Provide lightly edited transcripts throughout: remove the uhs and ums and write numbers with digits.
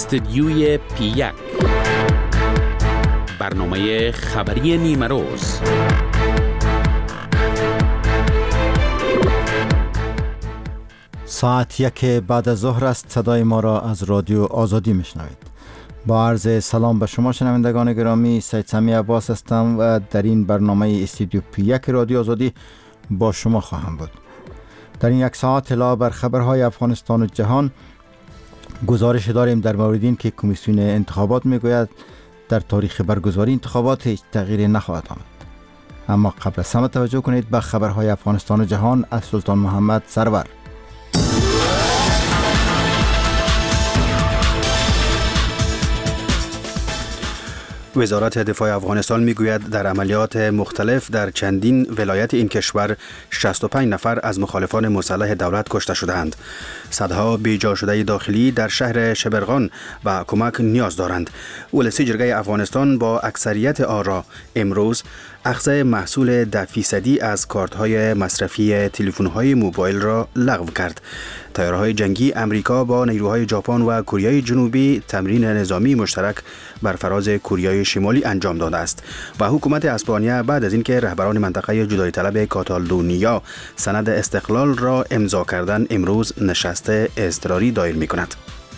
استدیوی پی1 برنامه خبری نیمه روز. ساعت 1 بعد از ظهر است. صدای ما را از رادیو آزادی میشنوید. با عرض سلام به شما شنوندگان گرامی، سید سمی عباس هستم و در این برنامه استودیو پی1 رادیو آزادی با شما خواهم بود. در این یک ساعت اطلاع بر خبرهای افغانستان و جهان گزارش داریم در مورد این که کمیسیون انتخابات میگوید در تاریخ برگزاری انتخابات هیچ تغییری نخواهد آمد. اما قبل از همه توجه کنید به خبرهای افغانستان و جهان از سلطان محمد سرور. وزارت دفاع افغانستان میگوید در عملیات مختلف در چندین ولایت این کشور 65 نفر از مخالفان مسلح دولت کشته شدند. صدها بیجا شده داخلی در شهر شبرغان و کمک نیاز دارند. ولسی جرگه افغانستان با اکثریت آرا امروز اخذ محصول 10% از کارت‌های مصرفی تلفن‌های موبایل را لغو کرد. تیارهای جنگی امریکا با نیروهای ژاپن و کره جنوبی تمرین نظامی مشترک بر فراز کره شمالی انجام داده است و حکومت اسپانیا بعد از اینکه رهبران منطقه جدایی طلب کاتالونیا سند استقلال را امضا کردند امروز نشست اضطراری دایر می‌کند.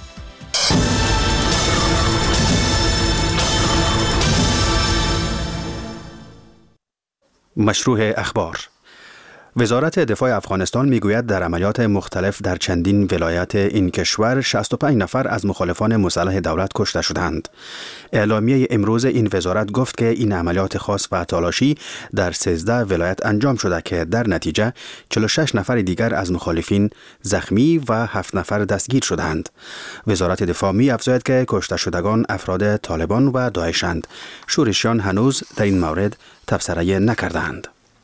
مشروع اخبار. وزارت دفاع افغانستان میگوید در عملیات مختلف در چندین ولایت این کشور 65 نفر از مخالفان مسلح دولت کشته شدند. اعلامیه امروز این وزارت گفت که این عملیات خاص و تالاشی در 13 ولایت انجام شده که در نتیجه 46 نفر دیگر از مخالفین زخمی و 7 نفر دستگیر شدند. وزارت دفاع می افزاید که کشته شدگان افراد طالبان و داعشند. شورشیان هنوز در این مورد تبصره نکردند.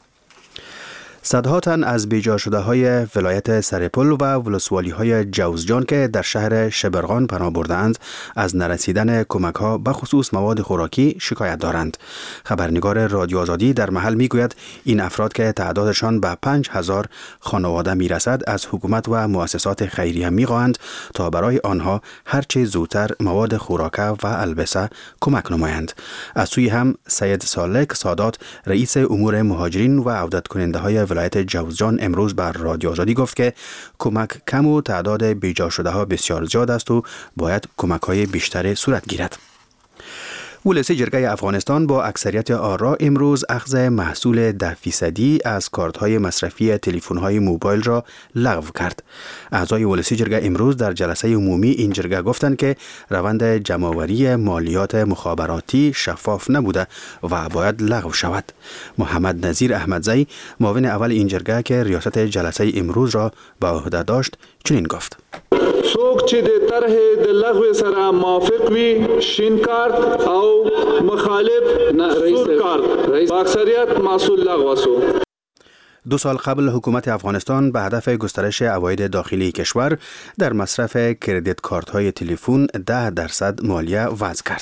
صدها تن از بیجا شده های ولایت سرپل و ولسوالی های جوزجان که در شهر شبرغان پناه بردند از نرسیدن کمک ها به خصوص مواد خوراکی شکایت دارند. خبرنگار رادیو آزادی در محل میگوید این افراد که تعدادشان به 5000 خانواده میرسد از حکومت و مؤسسات خیریه میخواهند تا برای آنها هرچه زودتر مواد خوراکه و البسه کمک نمایند. از سوی هم سید سالک سادات رئیس امور مهاجرین و عودت کننده های ولایت جوزجان امروز بر رادیو آزادی گفت که کمک کم و تعداد بیجا شده ها بسیار زیاد است و باید کمک های بیشتر صورت گیرد. ولسی جرگه افغانستان با اکثریت آرا امروز اخذ محصول 10% از کارت‌های مصرفی تلفن‌های موبایل را لغو کرد. اعضای ولسی جرگه امروز در جلسه عمومی این جرگه گفتند که روند جمع‌آوری مالیات مخابراتی شفاف نبوده و باید لغو شود. محمد نظیر احمدزی معاون اول این جرگه که ریاست جلسه امروز را به عهده داشت چنین گفت: څوک چې د طرح د لغو سره موافق وي شین کارت او مخالف سور کارت با اکثریت محصول لغو شو. 2 سال قبل حکومت افغانستان به هدف گسترش عواید داخلی کشور در مصرف کردیت کارت های تلفن 10% مالیه وضع کرد.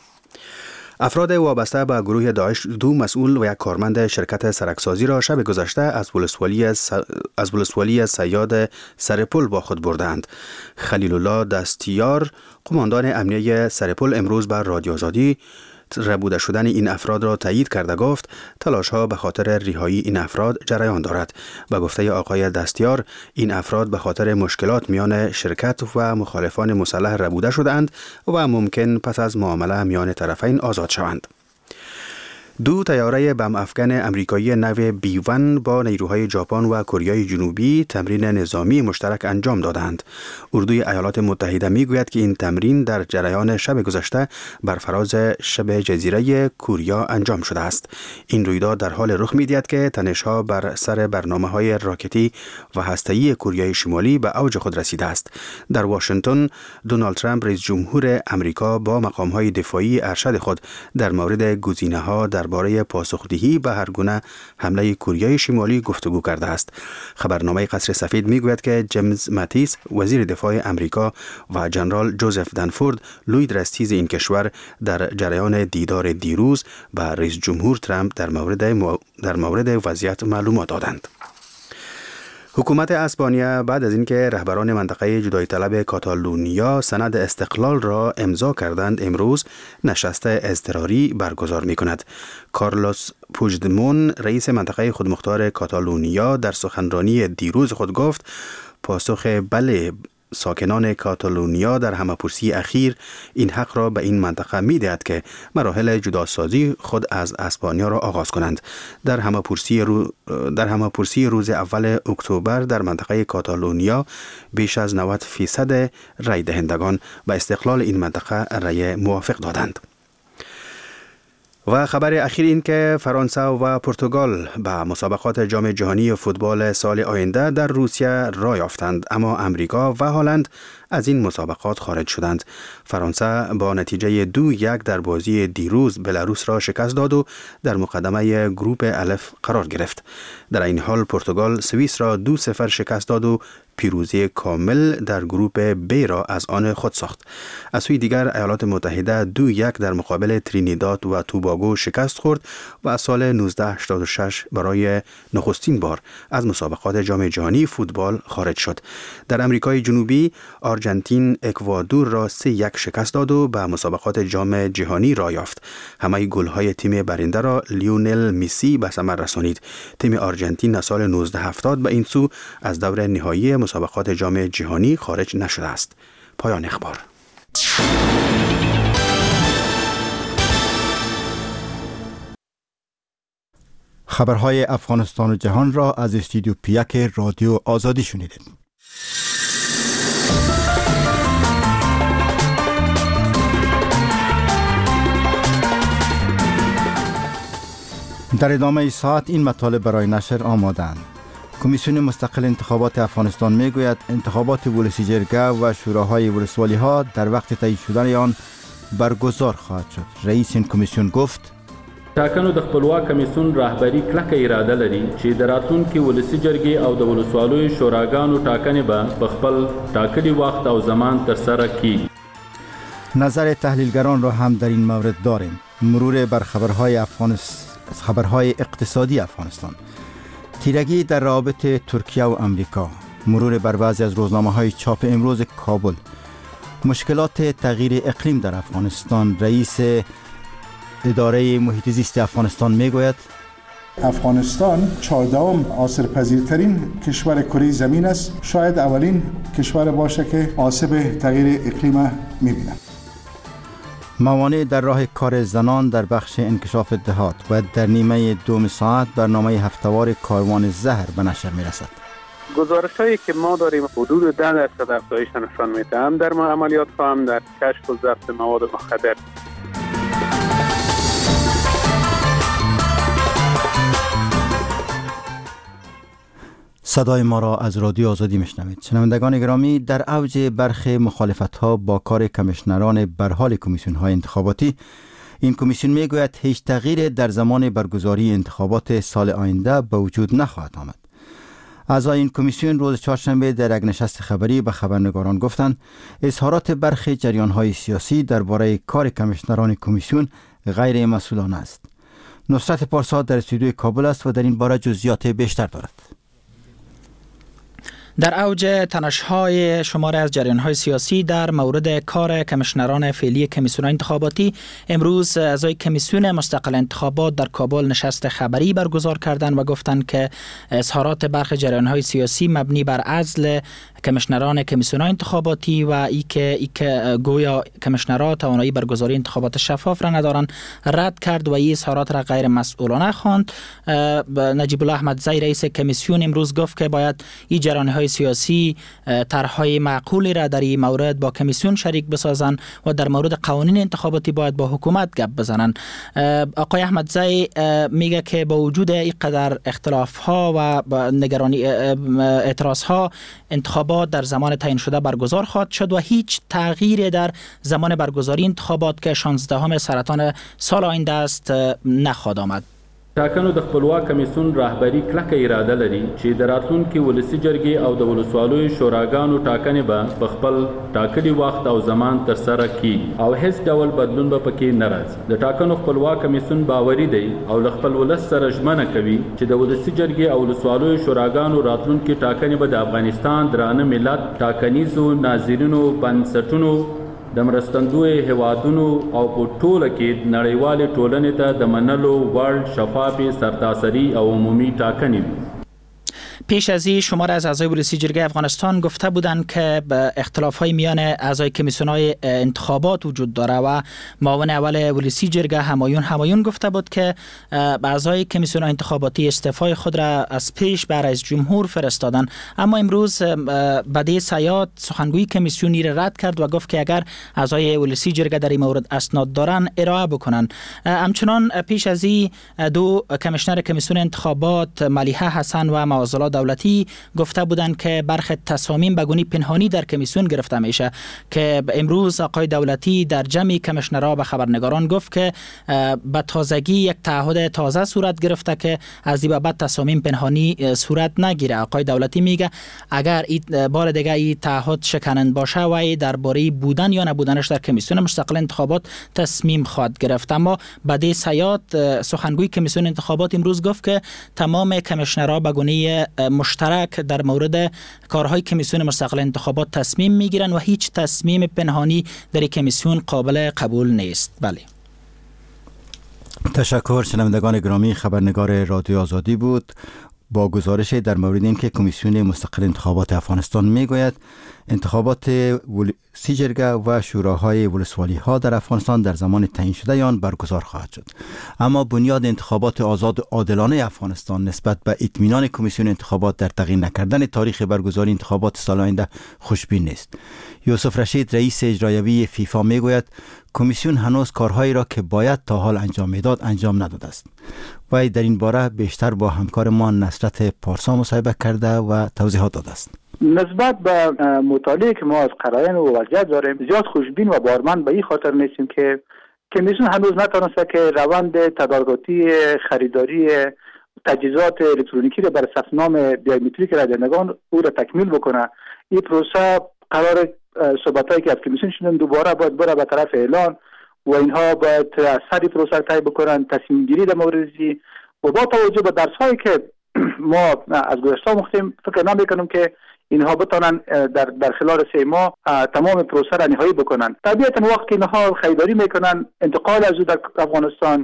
افراد وابسته به گروه داعش 2 مسئول و 1 کارمند شرکت سرکسازی را شب گذشته از ولسوالی سیاد سرپل با خود بردند. خلیل الله دستیار قماندان امنیه سرپل امروز بر رادیو آزادی ربوده شدن این افراد را تایید کرده گفت تلاش‌ها به خاطر رهایی این افراد جریان دارد. به گفته آقای دستیار این افراد به خاطر مشکلات میان شرکت و مخالفان مسلح ربوده شدند و ممکن پس از معامله میان طرفین آزاد شوند. 2 طیاره بم افغان امریکایی نو B-1 با نیروهای ژاپن و کره جنوبی تمرین نظامی مشترک انجام دادند. اردوی ایالات متحده میگوید که این تمرین در جریان شب گذشته بر فراز شبه جزیره کوریا انجام شده است. این رویداد در حال رخ می‌دهد که تنش‌ها بر سر برنامه‌های راکتی و هسته‌ای کره شمالی به اوج خود رسیده است. در واشنگتن دونالد ترامپ رئیس جمهور امریکا با مقام‌های دفاعی ارشد خود در مورد گزینه‌ها درباره پاسخدهی به هر گونه حمله کره شمالی گفتگو کرده است. خبرنامه قصر سفید میگوید که جیمز ماتیس وزیر دفاع امریکا و جنرال جوزف دنفورد لوی درستیز این کشور در جریان دیدار دیروز با رئیس جمهور ترامپ در مورد وضعیت معلومات دادند. حکومت اسپانیا بعد از اینکه رهبران منطقه جدایی طلب کاتالونیا سند استقلال را امضا کردند، امروز نشست اضطراری برگزار می کند. کارلوس پوژدمون، رئیس منطقه خودمختار کاتالونیا، در سخنرانی دیروز خود گفت پاسخ بله ساکنان کاتالونیا در همه‌پرسی اخیر این حق را به این منطقه می‌دهد که مراحل جداسازی خود از اسپانیا را آغاز کنند. در همه‌پرسی روز اول اکتبر در منطقه کاتالونیا بیش از 90% رای دهندگان به استقلال این منطقه رای موافق دادند. و خبر اخیر این که فرانسه و پرتغال به مسابقات جام جهانی فوتبال سال آینده در روسیه راه یافتند، اما امریکا و هلند از این مسابقات خارج شدند. فرانسه با نتیجه 2-1 در بازی دیروز بلاروس را شکست داد و در مقدمه گروپ الف قرار گرفت. در این حال پرتغال سوئیس را 2-0 شکست داد و پیروزی کامل در گروپ بی را از آن خود ساخت. از سوی دیگر ایالات متحده 2-1 در مقابل ترینیداد و توباگو شکست خورد و از سال 1986 برای نخستین بار از مسابقات جام جهانی فوتبال خارج شد. در امریکای جنوبی آرژانتین اکوادور را 3-1 شکست داد و به مسابقات جام جهانی راه یافت. همه گل‌های تیم برنده را لیونل مسی به ثمر رسانید. تیم آرژانتین از سال 1970 به این سو از دور نهایی مسابقات جام جهانی خارج نشده است. پایان اخبار. خبرهای افغانستان و جهان را از استودیو پیک رادیو آزادی شنیدید. در ادامه ساعت این مطالب برای نشر آمادند. کمیسیون مستقل انتخابات افغانستان میگوید انتخابات ولسی جرگه و شوراهای ولسوالی ها در وقت تعیین شدن آن برگزار خواهد شد. رئیس این کمیسیون گفت ټاکنو د خپلواک کمیسیون رهبری کلکه اراده لري چې د راتلونکي ولسی جرګې او د ولسوالیو شوراګانو ټاکنې به په خپل ټاکلي وخت او زمان ترسره کیږي. نظر تحلیلگران را هم در این مورد داریم. مرور بر خبرهای اقتصادی افغانستان، تیرگی در روابط ترکیه و امریکا، مرور بر بعضی از روزنامه‌های چاپ امروز کابل، مشکلات تغییر اقلیم در افغانستان. رئیس اداره محیط زیست افغانستان میگوید افغانستان 14ام عاصرپذیرترین کشور کره زمین است. شاید اولین کشور باشه که عاصف تغییر اقلیم میبینه. موانع در راه کار زنان در بخش انکشاف دهات و در نیمه دوم ساعت برنامه هفته‌وار کاروان زهر به نشر میرسد. گزارش‌هایی که ما داریم حدود 10% افزایش نشان میده، هم در عملیات هم در کشف و ضبط مواد مخدر. صدای ما را از رادیو آزادی میشنوید. شنوندگان گرامی، در اوج برخی مخالفت‌ها با کار کمیشنران برحال کمیسیون‌های انتخاباتی، این کمیسیون میگوید هیچ تغییر در زمان برگزاری انتخابات سال آینده به وجود نخواهد آمد. اعضای این کمیسیون روز چهارشنبه در یک نشست خبری به خبرنگاران گفتند اظهارات برخی جریان‌های سیاسی درباره کار کمیشنران کمیسیون غیر مسئولانه است. نصرت پارسا در استودیوی کابل است و در این باره جزئیات بیشتر دارد. در اوج تنش‌های شماری از جریان‌های سیاسی در مورد کار کمیشنران فعلی کمیسیون انتخاباتی، امروز اعضای کمیسیون مستقل انتخابات در کابل نشست خبری برگزار کردند و گفتند که اظهارات برخی جریان‌های سیاسی مبنی بر عزل کمیشنران کمیسیون انتخاباتی و ای که گویا کمیشنران توانایی برگزاری انتخابات شفاف را ندارند رد کرد و این اظهارات را غیر مسئولانه خواند. نجیب الله احمدزی رئیس کمیسیون امروز گفت که باید این جریان‌های سیاسی طرح‌های معقولی را در این مورد با کمیسیون شریک بسازند و در مورد قوانین انتخاباتی باید با حکومت گپ بزنند. آقای احمدزی میگه که با وجود اینقدر اختلاف‌ها و نگرانی اعتراض‌ها، انتخابات در زمان تعیین شده برگزار خواهد شد و هیچ تغییری در زمان برگزاری انتخابات که 16 سرطان سال آینده است نخواهد آمد. ټاکنو د خپلواک کمیسیون رهبری کلکه اراده لري چې د راتلونکي ولسي جرګې او د ولسوالیو شوراګانو ټاکنې به په خپل ټاکلي وخت او زمان ترسره کیږي او هیڅ ډول بدلون به پکې نه راځي. د ټاکنو خپلواک کمیسیون باوري دی او له خپل ولس سره ژمنه کوي چې د ولسي جرګې او ولسوالیو شوراګانو راتلونکي ټاکنې به د افغانستان درانه ملت ټاکنیزو ناظرینو بنسټونو د مرستندوی هوادونو او په ټوله کې نړیوالې ټولنې ته د منلو وړ شفافې سرتاسري او عمومی ټاکنې وي. پیش از این شمار از اعضای ولسی جرگه افغانستان گفته بودند که اختلاف‌های میان اعضای کمیسیون‌های انتخابات وجود داره و معاون اول ولسی جرگه همایون گفته بود که اعضای کمیسیون انتخاباتی استعفای خود را از پیش به رئیس جمهور فرستادند، اما امروز بدی سیاد سخنگوی کمیسیونی را رد کرد و گفت که اگر اعضای ولسی جرگه در این مورد اسناد دارند ارائه بکنند. همچنان پیش از این دو کمیشنر کمیسیون انتخابات ملیحه حسن و معاذالله دولتی گفته بودند که برخی تصامیم به گونه پنهانی در کمیسیون گرفته میشه که امروز آقای دولتی در جمع کمیشنرها به خبرنگاران گفت که به تازگی یک تعهد تازه صورت گرفته که از این بعد تصامیم پنهانی صورت نگیره. آقای دولتی میگه اگر بار دیگه این تعهد شکننده باشه و درباره بودن یا نبودنش در کمیسیون مستقل انتخابات تصمیم خواهد گرفت. اما بدی سیاد سخنگوی کمیسیون انتخابات امروز گفت که تمام کمیشنرها به گونه مشترک در مورد کارهای کمیسیون مستقل انتخابات تصمیم میگیرن و هیچ تصمیم پنهانی در کمیسیون قابل قبول نیست. بله. تشکر. شنوندگان گرامی، خبرنگار رادیو آزادی بود با گزارش در مورد اینکه کمیسیون مستقل انتخابات افغانستان میگوید انتخابات ولسی جرگه و شوراهای ولسوالی ها در افغانستان در زمان تعیین شده آن برگزار خواهد شد، اما بنیاد انتخابات آزاد و عادلانه افغانستان نسبت به اطمینان کمیسیون انتخابات در تغییر نکردن تاریخ برگزاری انتخابات سال آینده خوشبین نیست. یوسف رشید رئیس اجرایی فیفا میگوید کمیسیون هنوز کارهایی را که باید تا حال انجام میداد انجام نداده است. وی در این باره بیشتر با همکار ما نصرت پارسا مصاحبه کرده و توضیحات داده است. نسبت به مطالعه که ما از قرائن و وضعیت داریم زیاد خوشبین و بارمند به این خاطر نیستیم که کمیسیون هنوز نتوانسته که روند تدارکاتی خریداری تجهیزات الکترونیکی را برای ثبت نام بیومتریک رایدهندگان او را تکمیل بکنه. این پروسه قرار صحبتایی که از کمیسیون شدن دوباره باید بره به طرف اعلان و اینها باید سری پروسه طی بکنن، تصمیم گیری در موردی و با توجه به درس هایی که ما از گذشته مختیم فکر نمیکنم که اینها بتونن در خلال 3 ماه تمام پروسه را نهایی بکنن. طبیعتا وقتی اینها خریداری میکنن، انتقال از او در افغانستان،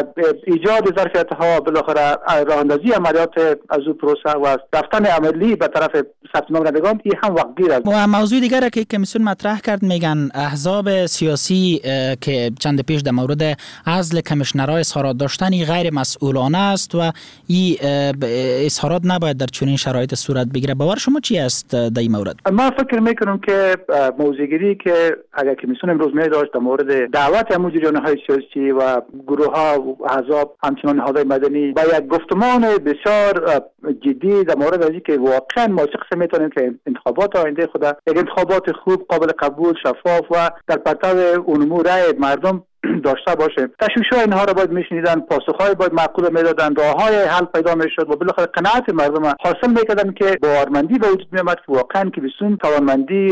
ایجاد ظرفیت ها، بالاخره راه اندازی عملیات از او پروسه و رفتن عملی به طرف ثبت نام رایدهندگان این هم وقتگیر است. و موضوع دیگر که کمیسیون مطرح کرد میگن احزاب سیاسی که چند پیش در مورد عزل کمیشنرای اظهارات داشتنی غیر مسئولانه است و این اظهارات نباید در چنین شرایط صورت بگیره. باور شما چی است در این مورد؟ ما فکر میکنم که موضوعگیری که اگر کمیسیون امروز می داشت در مورد دعوت همون جریان‌های سیاسی و گروه‌ها و احزاب همچنان نهادهای مدنی با یک گفتمان بسیار جدی در مورد از اینکه واقعا ما چه قسم میتونیم که انتخابات آینده خود یک انتخابات خوب، قابل قبول، شفاف و در پرتو عمومی رای مردم داشته باشه. تشویش‌های اینها را باید میشنیدن، پاسخ‌های باید معقول میدادن، راه‌های حل پیدا میشد و بالاخره قناعت مردم حاصل میکردن که باورمندی به وجود میامد که واقعا که بسیار توانمندی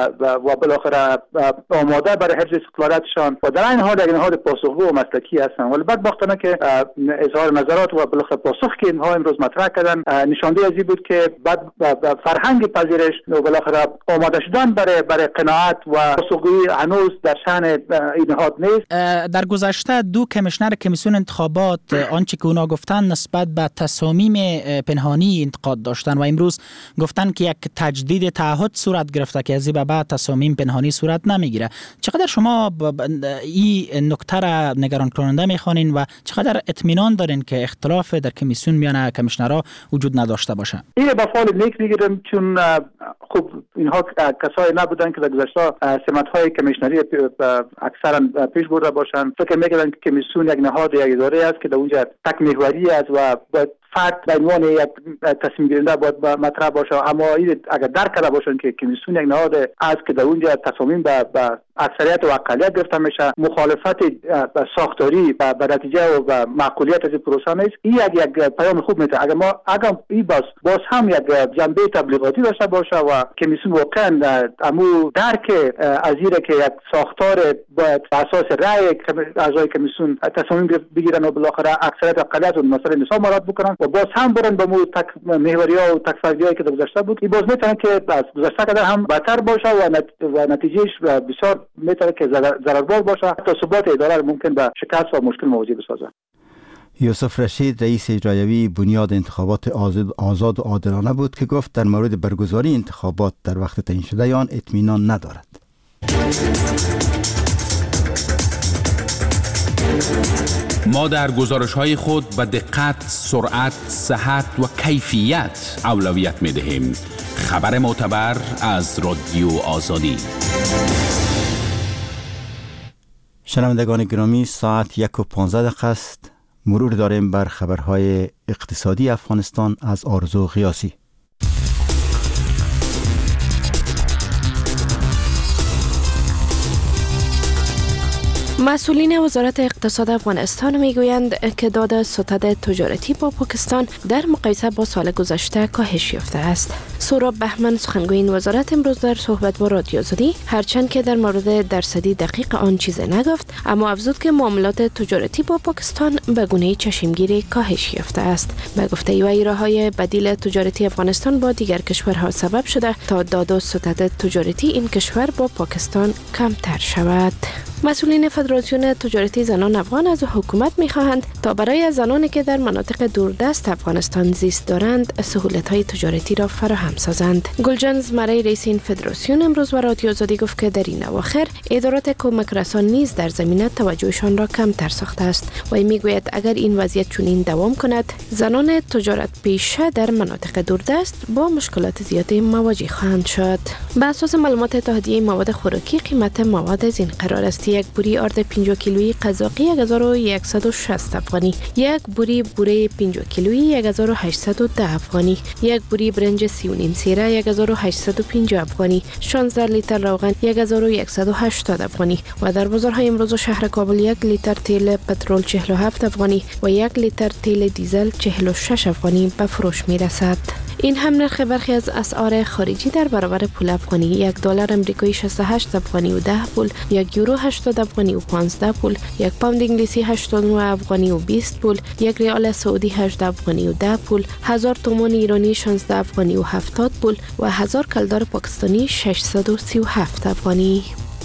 و بالاخره آماده برای حفظ استقلالاتشان و در این حال یک نهاد پاسخگو و مسلکی هستن. ولی بدبختانه که اظهار نظرات و بالاخره پاسخ که اینها امروز مطرح کردن نشانده از این بود که بعد فرهنگ پذیرش و بالاخره آماده شدن برای قناعت و پاسخگویی هنوز در شأن این نهاد نیست. در گذشته دو کمیشنر کمیسیون انتخابات آنچه که اونا گفتن نسبت به تصامیم پنهانی انتقاد داشتن و امروز گفتن که یک تجدید تعهد صورت گرفته که از این به بعد تصامیم پنهانی صورت نمیگیره. چقدر شما این نکته را نگران کننده میخوانین و چقدر اطمینان دارین که اختلاف در کمیسیون میان کمیشنرها وجود نداشته باشه؟ این به فعال نیک میگیرم چون خب اینها کسایی نبودن که در گذشته سمت‌های کمیشنری اکثرا پیش برده باشند. فکر می‌کنم که کمیسیون یک نهاد یک اداره است که در اونجا تک محوری است و باید فرد به عنوان یک تصمیم گیرنده باید مطرح باشه. اما اگر درک کرده باشن که کمیسیون یک نهاد است که در اونجا تصامیم به اکثریت و اقلیت گرفته میشه، مخالفت ساختاری به نتیجه و به معقولیت از پروسه نیست، این یک پیام خوب میده. اگر این باز هم یک جنبه تبلیغاتی داشته باشه و کمیسیون واقعا امو درک از اینه که یک ساختار باید اساس رأی اعضای کمیسیون تصمیم بگیرن و بالاخره اکثریت اقلیت و مسئله نصاب مراد بکنن و باز هم برن به مو محوری‌ها و تک‌فرضی‌هایی که در گذشته بود، این باز میتونه که از گذشته کده هم بدتر باشه و نتیجهش بسیار میتونه که ضرربار باشه، حتی ثبات اداره ممکن به شکست و مشکل مواجه بسازه. یوسف رشید رئیس اجرایی بنیاد انتخابات آزاد و عادلانه بود که گفت در مورد برگزاری انتخابات در وقت تعیین شده آن اطمینان ندارد. ما در گزارش‌های خود به دقت، سرعت، صحت و کیفیت اولویت می‌دهیم. خبر معتبر از رادیو آزادی. شنوندگان گرامی، ساعت 1:15 است. مرور داریم بر خبرهای اقتصادی افغانستان از آرزو غیاسی. مسئولین وزارت اقتصاد افغانستان میگویند که داد ستد تجارتی با پاکستان در مقایسه با سال گذشته کاهش یافته است. سهراب بهمن سخنگوی این وزارت امروز در صحبت با رادیو آزادی هرچند که در مورد درصدی دقیق آن چیزی نگفت، اما افزود که معاملات تجارتی با پاکستان به گونه چشمگیری کاهش یافته است. به گفته او راههای بدیل تجارتی افغانستان با دیگر کشورها سبب شده تا داد و ستد تجارتی این کشور با پاکستان کمتر شود. مسئولین فدراسیون تجارتی زنان افغان از حکومت می‌خواهند تا برای زنانی که در مناطق دوردست افغانستان زیست دارند سهولت‌های تجارتی را فراهم سازند. گلجان زمره رئیس این فدراسیون امروز به رادیو آزادی گفت که در این اواخر ادارات کمک رسان نیز در زمینه توجهشان را کمتر ساخته است و میگوید اگر این وضعیت چنین دوام کند زنان تجارت پیشه در مناطق دوردست با مشکلات زیادی مواجه خواهند شد. بر اساس معلومات اتحادیه مواد خوراکی قیمت مواد از این قرار است: یک بوری آرد 50 کیلویی قزاقی 1160 افغانی، یک بوری بوره 50 کیلویی 1810 افغانی، یک بوری برنج 3.5 سیره 1850 افغانی، 16 لیتر روغن 1180 افغانی و در بازارهای امروز شهر کابل 1 لیتر تیل پترول 47 افغانی و 1 لیتر تیل دیزل 46 افغانی به فروش می رسد. این هم نرخ برخی از اسعار خارجی در برابر پول افغانی: 1 دلار امریکایی 68 افغانی و 10 پول، 1 یورو 80 افغانی و 15 پول، 1 پوند انگلیسی 89 افغانی و 20 پول، 1 ریال سعودی 18 افغانی و 10 پول، 1000 تومان ایرانی 16 افغانی و 70 پول و 1000 کلدار پاکستانی 637 افغانی.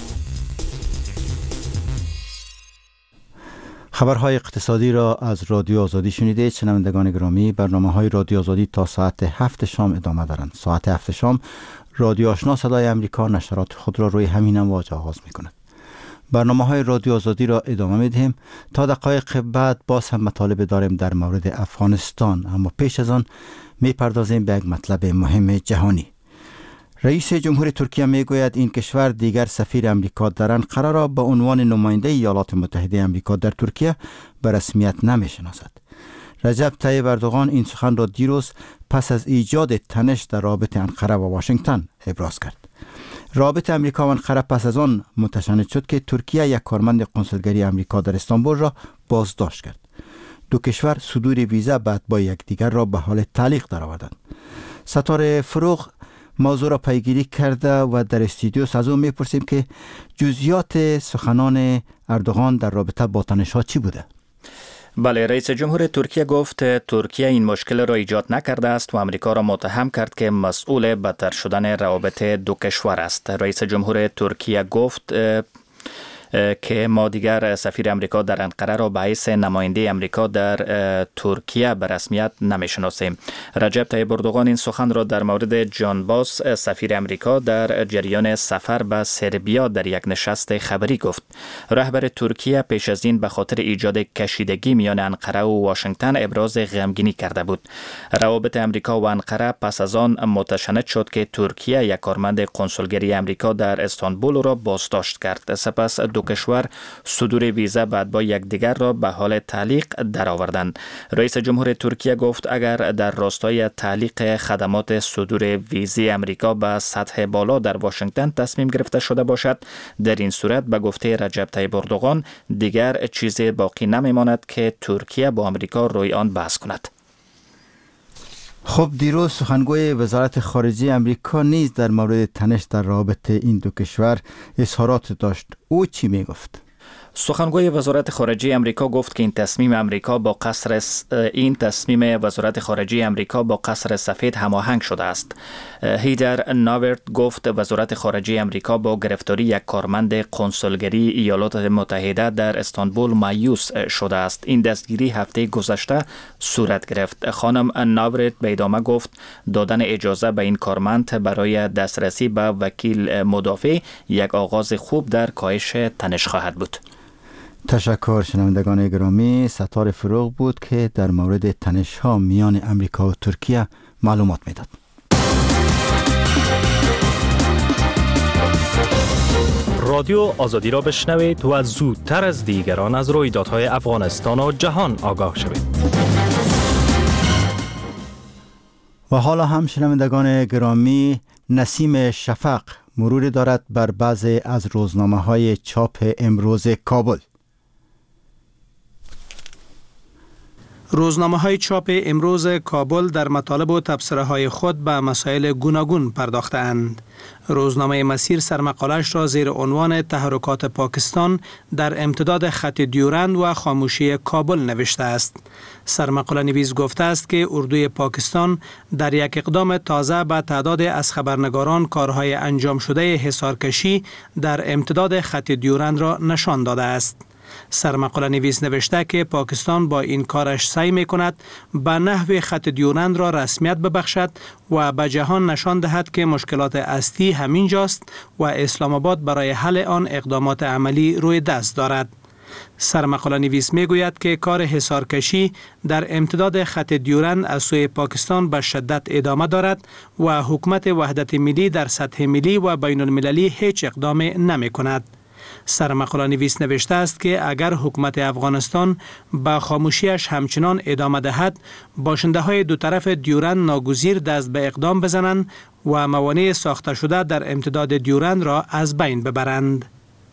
خبرهای اقتصادی را از رادیو آزادی شنیدید. شنوندگان گرامی، برنامه‌های رادیو آزادی تا ساعت 7 شام ادامه دارند. ساعت 7 شام رادیو آشنا صدای امریکا نشرات خود را روی همین امواج آغاز می‌کند. برنامه‌های رادیو آزادی را ادامه می‌دهیم. تا دقایق بعد باز هم مطالب داریم در مورد افغانستان، اما پیش از آن می‌پردازیم به یک مطلب مهم جهانی. رئیس جمهور ترکیه میگوید این کشور دیگر سفیر امریکا در انقره را به عنوان نماینده ایالات متحده امریکا در ترکیه به رسمیت نمی‌شناسد. رجب طیب اردوغان این سخن را دیروز پس از ایجاد تنش در رابطه انقره و واشنگتن ابراز کرد. رابطه امریکا و انقره پس از آن متشنج شد که ترکیه یک کارمند قنسولگری امریکا در استانبول را بازداشت کرد. دو کشور صدور ویزا بعد با یکدیگر را به حال تعلیق درآوردند. ستاره فروغ موضوع را پیگیری کرده و در استودیو از او میپرسیم که جزئیات سخنان اردوغان در رابطه با تنش‌ها چی بوده؟ بله، رئیس جمهور ترکیه گفت ترکیه این مشکل را ایجاد نکرده است و امریکا را متهم کرد که مسئول بدتر شدن روابط دو کشور است. رئیس جمهور ترکیه گفت که ما دیگر سفیر امریکا در انقره را به حیث نماینده امریکا در ترکیه به رسمیت نمی‌شناسیم. رجب طیب اردوغان این سخن را در مورد جان باس سفیر امریکا در جریان سفر به سربیا در یک نشست خبری گفت. رهبر ترکیه پیش از این به خاطر ایجاد کشیدگی میان انقره و واشنگتن ابراز غمگینی کرده بود. روابط امریکا و انقره پس از آن متشنج شد که ترکیه یک کارمند قنسولگری امریکا در استانبول را بازداشت کرد. سپس دو کشور صدور ویزا بعد با یکدیگر را به حال تعلیق درآوردند. رئیس جمهور ترکیه گفت اگر در راستای تعلیق خدمات صدور ویزی امریکا به سطح بالا در واشنگتن تصمیم گرفته شده باشد، در این صورت به گفته رجب طیب اردوغان دیگر چیزی باقی نمیماند که ترکیه با امریکا روی آن بحث کند. خب دیروز سخنگوی وزارت خارجه امریکا نیز در مورد تنش در رابطه این دو کشور اظهارات داشت. او چی می گفت؟ سخنگوی وزارت خارجه امریکا گفت که این تصمیم وزارت خارجه امریکا با قصر سفید هماهنگ شده است. هیدر ناورت گفت وزارت خارجه امریکا با گرفتاری یک کارمند قنسولگری ایالات متحده در استانبول مایوس شده است. این دستگیری هفته گذشته صورت گرفت. خانم ناورت به ادامه گفت دادن اجازه به این کارمند برای دسترسی به وکیل مدافع یک آغاز خوب در کاهش تنش خواهد بود. تشکر. شنوندگان گرامی، ستار فروغ بود که در مورد تنش ها میان امریکا و ترکیه معلومات میداد. رادیو آزادی را بشنوید و زودتر از دیگران از رویدادهای افغانستان و جهان آگاه شوید. و حالا هم شنوندگان گرامی، نسیم شفق مرور دارد بر بعضی از روزنامه های چاپ امروز کابل. روزنامه های چاپ امروز کابل در مطالب و تبصره های خود به مسائل گوناگون پرداختند. روزنامه مسیر سرمقالش را زیر عنوان تحرکات پاکستان در امتداد خط دیورند و خاموشی کابل نوشته است. سرمقاله نویس گفته است که اردوی پاکستان در یک اقدام تازه به تعداد از خبرنگاران کارهای انجام شده حصارکشی در امتداد خط دیورند را نشان داده است. سرمقاله نویس نوشته که پاکستان با این کارش سعی می کند به نحو خط دیورند را رسمیت ببخشد و به جهان نشان دهد که مشکلات اصلی همین جاست و اسلام آباد برای حل آن اقدامات عملی روی دست دارد. سرمقاله نویس می گوید که کار حصارکشی در امتداد خط دیورند از سوی پاکستان به شدت ادامه دارد و حکومت وحدت ملی در سطح ملی و بین المللی هیچ اقدام نمی کند. سرمقاله نویس نوشته است که اگر حکومت افغانستان با خاموشیش همچنان ادامه دهد، باشنده های دو طرف دیورند ناگزیر دست به اقدام بزنند و موانع ساخته شده در امتداد دیورند را از بین ببرند.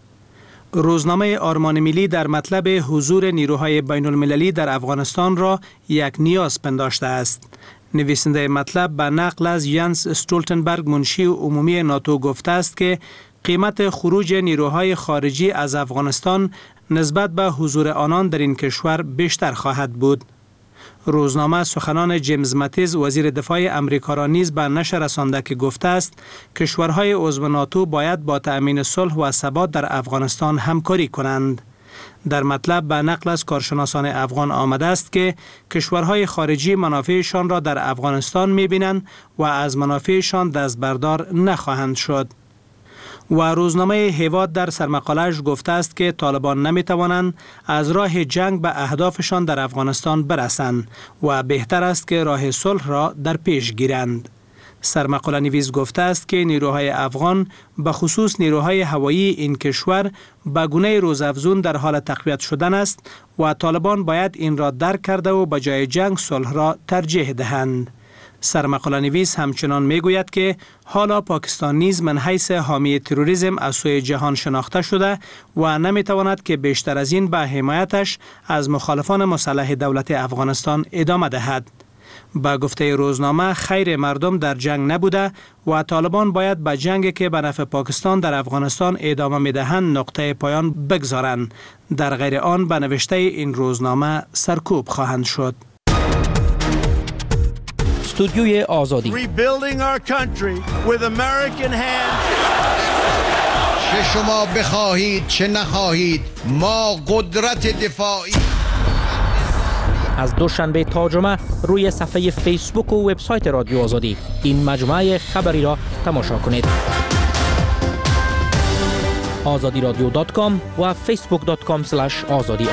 روزنامه آرمان ملی در مطلب حضور نیروهای بین المللی در افغانستان را یک نیاز پنداشته است. نویسنده مطلب به نقل از ینس استولتنبرگ منشی عمومی ناتو گفته است که قیمت خروج نیروهای خارجی از افغانستان نسبت به حضور آنان در این کشور بیشتر خواهد بود. روزنامه سخنان جیمز ماتیز وزیر دفاع امریکا را نیز به نشر رسانده که گفته است کشورهای عضو ناتو باید با تأمین صلح و ثبات در افغانستان همکاری کنند. در مطلب به نقل از کارشناسان افغان آمده است که کشورهای خارجی منافعشان را در افغانستان می‌بینند و از منافعشان دست بردار نخواهند شد. و روزنامه هیواد در سرمقاله‌اش گفته است که طالبان نمی‌توانند از راه جنگ به اهدافشان در افغانستان برسند و بهتر است که راه صلح را در پیش گیرند. سرمقاله نویس گفته است که نیروهای افغان به خصوص نیروهای هوایی این کشور به گونه روزافزون در حال تقویت شدن است و طالبان باید این را درک کرده و به جای جنگ صلح را ترجیح دهند. سرمقاله نویس همچنان میگوید که حالا پاکستان نیز من حیث حامی تروریسم از سوی جهان شناخته شده و نمیتواند که بیشتر از این به حمایتش از مخالفان مسلح دولت افغانستان ادامه دهد. با گفته روزنامه خیر مردم در جنگ نبوده و طالبان باید به جنگی که به نفع پاکستان در افغانستان ادامه میدهند نقطه پایان بگذارند. در غیر آن به نوشته این روزنامه سرکوب خواهند شد. استودیوی آزادی چه شما بخواهید چه نخواهید ما قدرت دفاعی. از دوشنبه تا جمعه روی صفحه فیسبوک و وبسایت رادیو آزادی این مجموعه خبری را تماشا کنید. azadiradio.com و facebook.com/azadi.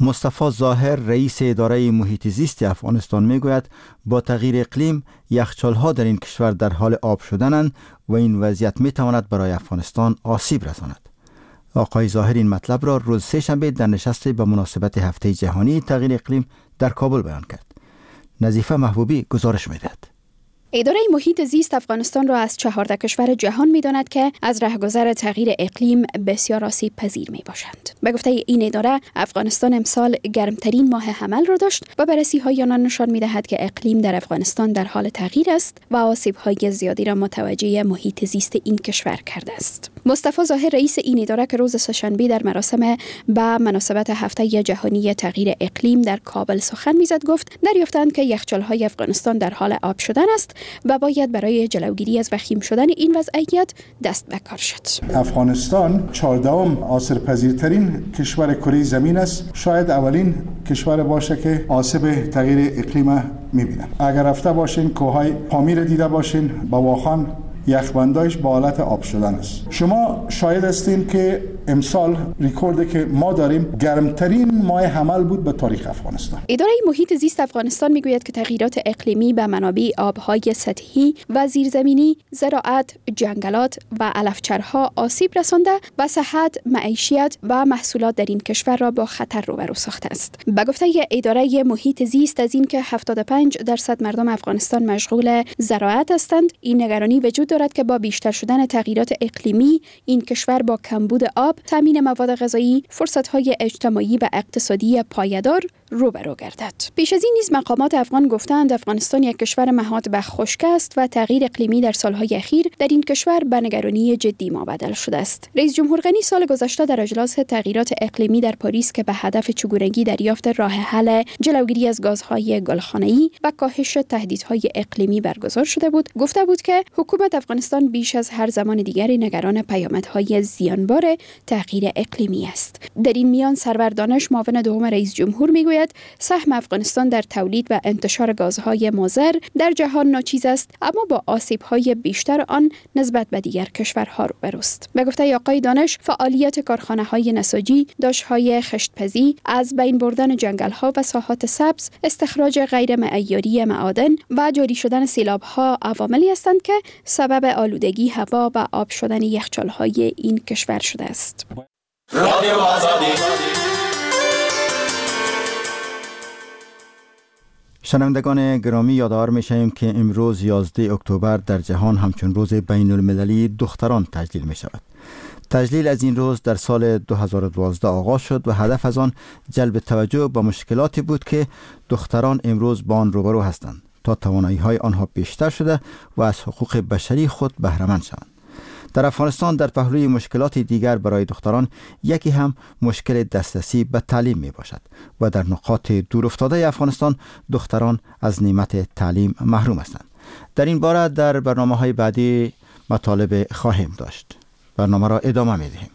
مصطفی ظاهر رئیس اداره محیط زیست افغانستان میگوید با تغییر اقلیم یخچال‌ها در این کشور در حال آب شدنند و این وضعیت میتواند برای افغانستان آسیب رساند. آقای ظاهر این مطلب را روز سه‌شنبه در نشستی به مناسبت هفته جهانی تغییر اقلیم در کابل بیان کرد. نظیفه محبوبی گزارش می‌دهد. اداره محیط زیست افغانستان را از 14 کشور جهان می‌داند که از رهگذر تغییر اقلیم بسیار آسیب پذیر می‌باشند. به گفته این اداره، افغانستان امسال گرمترین ماه حمل را داشت و بررسی‌های آن نشان می‌دهد که اقلیم در افغانستان در حال تغییر است و آسیب‌های زیادی را متوجه محیط زیست این کشور کرده است. مصطفی ظاهر رئیس این اداره که روز سه‌شنبه در مراسم به مناسبت هفته جهانی تغییر اقلیم در کابل سخن می‌زد گفت دریافتند که یخچال‌های افغانستان در حال آب شدن است و باید برای جلوگیری از وخیم شدن این وضعیت دست به کار شد. افغانستان 14ام آسیب‌پذیرترین کشور کره زمین است. شاید اولین کشور باشه که آسیب تغییر اقلیم می‌بینه. اگر رفته باشین کوههای پامیر دیده باشین، با واخان یخبندایش با حالت آب شدن است. شما شاهد هستین که امسال رکوردی که ما داریم گرمترین ماه حمل بود به تاریخ افغانستان. اداره محیط زیست افغانستان میگوید که تغییرات اقلیمی به منابع آبهای سطحی و زیرزمینی، زراعت، جنگلات و علفچرها آسیب رسانده و صحت، معیشت و محصولات در این کشور را با خطر روبرو ساخته است. به گفته اداره محیط زیست، از اینکه 75% مردم افغانستان مشغول زراعت هستند، این نگرانی وجود دارد که با بیشتر شدن تغییرات اقلیمی این کشور با کمبود آب، تامین مواد غذایی، فرصت‌های اجتماعی و اقتصادی پایدار روبرو گردد. پیش از این نیز مقامات افغان گفتند افغانستان یک کشور محاط به خشکی است و تغییر اقلیمی در سالهای اخیر در این کشور به نگرانی جدی مبدل شده است. رئیس جمهور غنی سال گذشته در اجلاس تغییرات اقلیمی در پاریس که به هدف چگونگی دریافت راه حل جلوگیری از گازهای گلخانه‌ای و کاهش تهدیدهای اقلیمی برگزار شده بود، گفته بود که حکومت افغانستان بیش از هر زمان دیگری نگران پیامدهای زیانبار تغییر اقلیمی است. در این میان سرور دانش معاون دوم رئیس جمهور میگوید سهم افغانستان در تولید و انتشار گازهای مضر در جهان ناچیز است، اما با آسیب‌های بیشتر آن نسبت به دیگر کشورها روبروست. به گفته آقای دانش، فعالیت کارخانه‌های نساجی، داشت‌های خشت‌پزی، از بین بردن جنگل‌ها و ساحات سبز، استخراج غیر معیاری معادن و جاری شدن سیلاب‌ها عواملی هستند که سبب آلودگی هوا و آب شدن یخچال‌های این کشور شده است. رادیو آزادی. شنوندگان گرامی، یادآور می‌شویم که امروز 11 اکتبر در جهان همچون روز بین المللی دختران تجلیل می شود. تجلیل از این روز در سال 2012 آغاز شد و هدف از آن جلب توجه به مشکلاتی بود که دختران امروز با آن روبرو هستند تا توانایی‌های آنها بیشتر شده و از حقوق بشری خود بهره‌مند شوند. در افغانستان در پهلوی مشکلات دیگر برای دختران یکی هم مشکل دسترسی به تعلیم می باشد و در نقاط دورافتاده افغانستان دختران از نعمت تعلیم محروم هستند. در این باره در برنامه‌های بعدی مطالب خواهیم داشت. برنامه را ادامه می دهیم.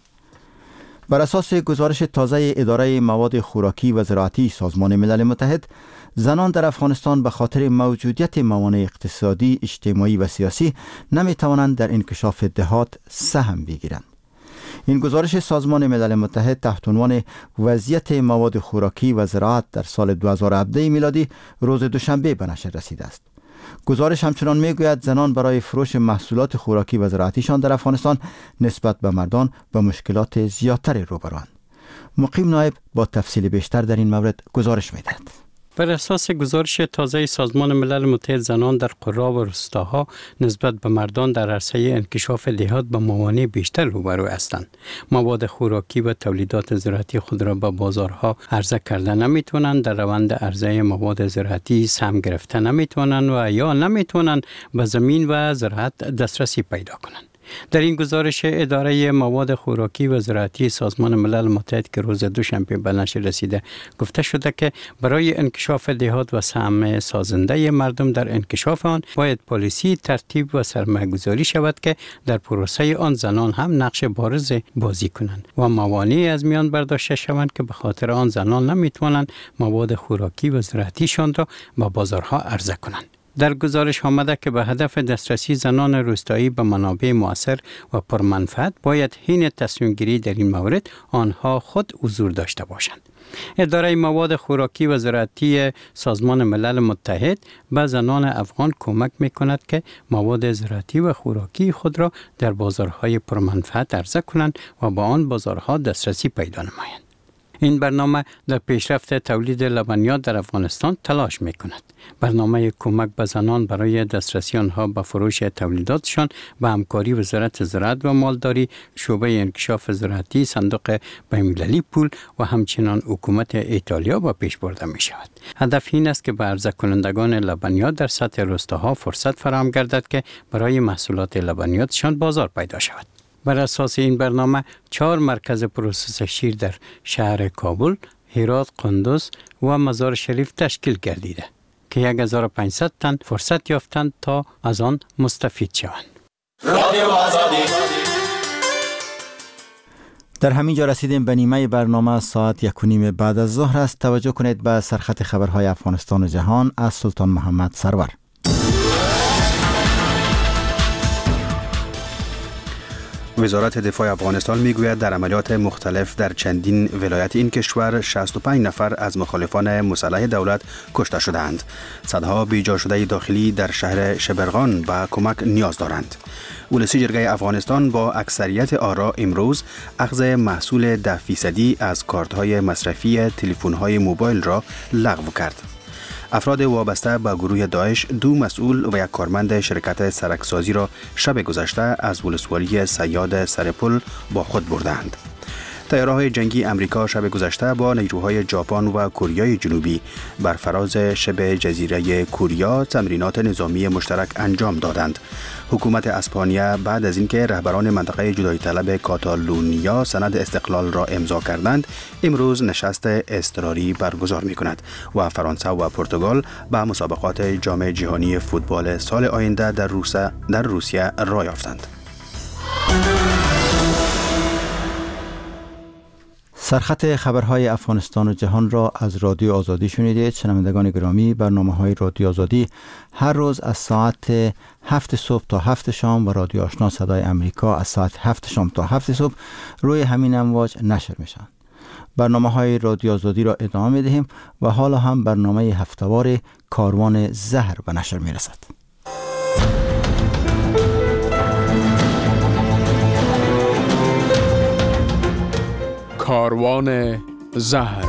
بر اساس گزارش تازه اداره مواد خوراکی و زراعتی سازمان ملل متحد، زنان در افغانستان به خاطر موجودیت موانع اقتصادی، اجتماعی و سیاسی نمی توانند در انکشاف دهات سهم بگیرند. این گزارش سازمان ملل متحد تحت عنوان وضعیت مواد خوراکی و زراعت در سال 2017 میلادی روز دوشنبه به نشر رسیده است. گزارش همچنان میگوید زنان برای فروش محصولات خوراکی و زراعتیشان در افغانستان نسبت به مردان با مشکلات زیادتری روبروند. مقیم نایب با تفصیل بیشتر در این مورد گزارش میدهد. بر اساس گزارش تازه سازمان ملل متحد، زنان در قرا و روستاها نسبت به مردان در عرصه انکشاف دهات به موانع بیشتر روبرو هستند. مواد خوراکی و تولیدات زراعتی خود را به بازارها عرضه کرده نمیتونند، در روند عرضه مواد زراعتی سهم گرفته نمیتونند و یا نمیتونند به زمین و زراعت دسترسی پیدا کنند. در این گزارش اداره مواد خوراکی و زراعتی سازمان ملل متحد که روز دوشنبه به نشر رسیده گفته شده که برای انکشاف دهات و سهم سازنده مردم در انکشاف آن باید پالیسی ترتیب و سرمایه‌گذاری شود که در پروسه آن زنان هم نقش بارز بازی کنند و موانعی از میان برداشته شوند که به خاطر آن زنان نمیتوانند مواد خوراکی و زراعتیشان را به بازارها عرضه کنند. در گزارش آمده که به هدف دسترسی زنان روستایی به منابع مؤثر و پرمنفعت باید حین تصمیم گیری در این مورد آنها خود حضور داشته باشند. اداره مواد خوراکی و زراعتی سازمان ملل متحد به زنان افغان کمک می‌کند که مواد زراعتی و خوراکی خود را در بازارهای پرمنفعت عرضه کنند و به آن بازارها دسترسی پیدا نمایند. این برنامه در پیشرفت تولید لبنیات در افغانستان تلاش می‌کند. برنامه کمک به زنان برای دسترسی آنها به فروش تولیداتشان به همکاری وزارت زراعت و مالداری، شعبه انکشاف زراعتی، صندوق بین‌المللی پول و همچنین حکومت ایتالیا به پیش برده می‌شود. هدف این است که به عرضه کنندگان لبنیات در سطح روستاها فرصت فراهم گردد که برای محصولات لبنیاتشان بازار پیدا شود. بر اساس این برنامه 4 مرکز پروسس شیر در شهر کابل، هرات، قندوز و مزار شریف تشکیل گردیده که 1500 تن فرصت یافتند تا از آن مستفید شوند. در همین جا رسیدیم به نیمه برنامه. ساعت 1:30 بعد از ظهر است. توجه کنید به سرخط خبرهای افغانستان و جهان از سلطان محمد سرور. وزارت دفاع افغانستان میگوید در عملیات مختلف در چندین ولایت این کشور 65 نفر از مخالفان مسلح دولت کشته شدند. صدها بیجا شده داخلی در شهر شبرغان به کمک نیاز دارند. ولسی جرگه افغانستان با اکثریت آرا امروز اخذ محصول 10% از کارت‌های مصرفی تلفن‌های موبایل را لغو کرد. افراد وابسته به گروه داعش 2 مسئول و 1 کارمند شرکت سرکسازی را شب گذشته از ولسوالی صیاد سرپل با خود بردند. طیاره‌های جنگی امریکا شب گذشته با نیروهای ژاپن و کره جنوبی بر فراز شبه جزیره کوریا تمرینات نظامی مشترک انجام دادند. حکومت اسپانیا بعد از اینکه رهبران منطقه جدایی طلب کاتالونیا سند استقلال را امضا کردند، امروز نشست اضطراری برگزار می‌کند و فرانسه و پرتغال به مسابقات جام جهانی فوتبال سال آینده در روسیه راه یافتند. سرخط خبرهای افغانستان و جهان را از رادیو آزادی شنیدید. شنوندگان گرامی، برنامه‌های رادیو آزادی هر روز از ساعت 7 صبح تا 7 شام و رادیو آشنا صدای امریکا از ساعت 7 شام تا 7 صبح روی همین امواج نشر میشن. برنامه‌های رادیو آزادی را ادامه می‌دهیم و حالا هم برنامه هفته‌وار کاروان زهر به نشر میرسد. کاروان زهر.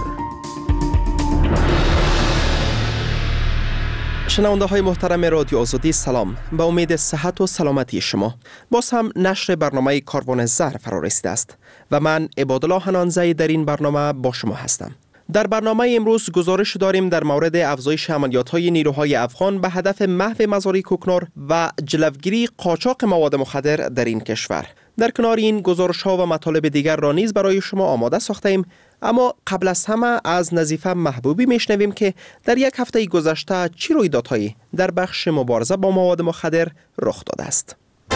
شنونده های محترم رادیو آزادی سلام، به امید صحت و سلامتی شما. باز هم نشر برنامه کاروان زهر فرا رسیده است و من عبادالله حنانزی در این برنامه با شما هستم. در برنامه امروز گزارش داریم در مورد افزایش عملیات‌های نیروهای افغان به هدف محو مزارع کوکنار و جلوگیری قاچاق مواد مخدر در این کشور. در کنار این گزارش‌ها و مطالب دیگر را نیز برای شما آماده ساخته‌ایم، اما قبل از همه از نظیفه محبوبی میشنویم که در یک هفته گذشته چه رویدادهایی در بخش مبارزه با مواد مخدر رخ داده است.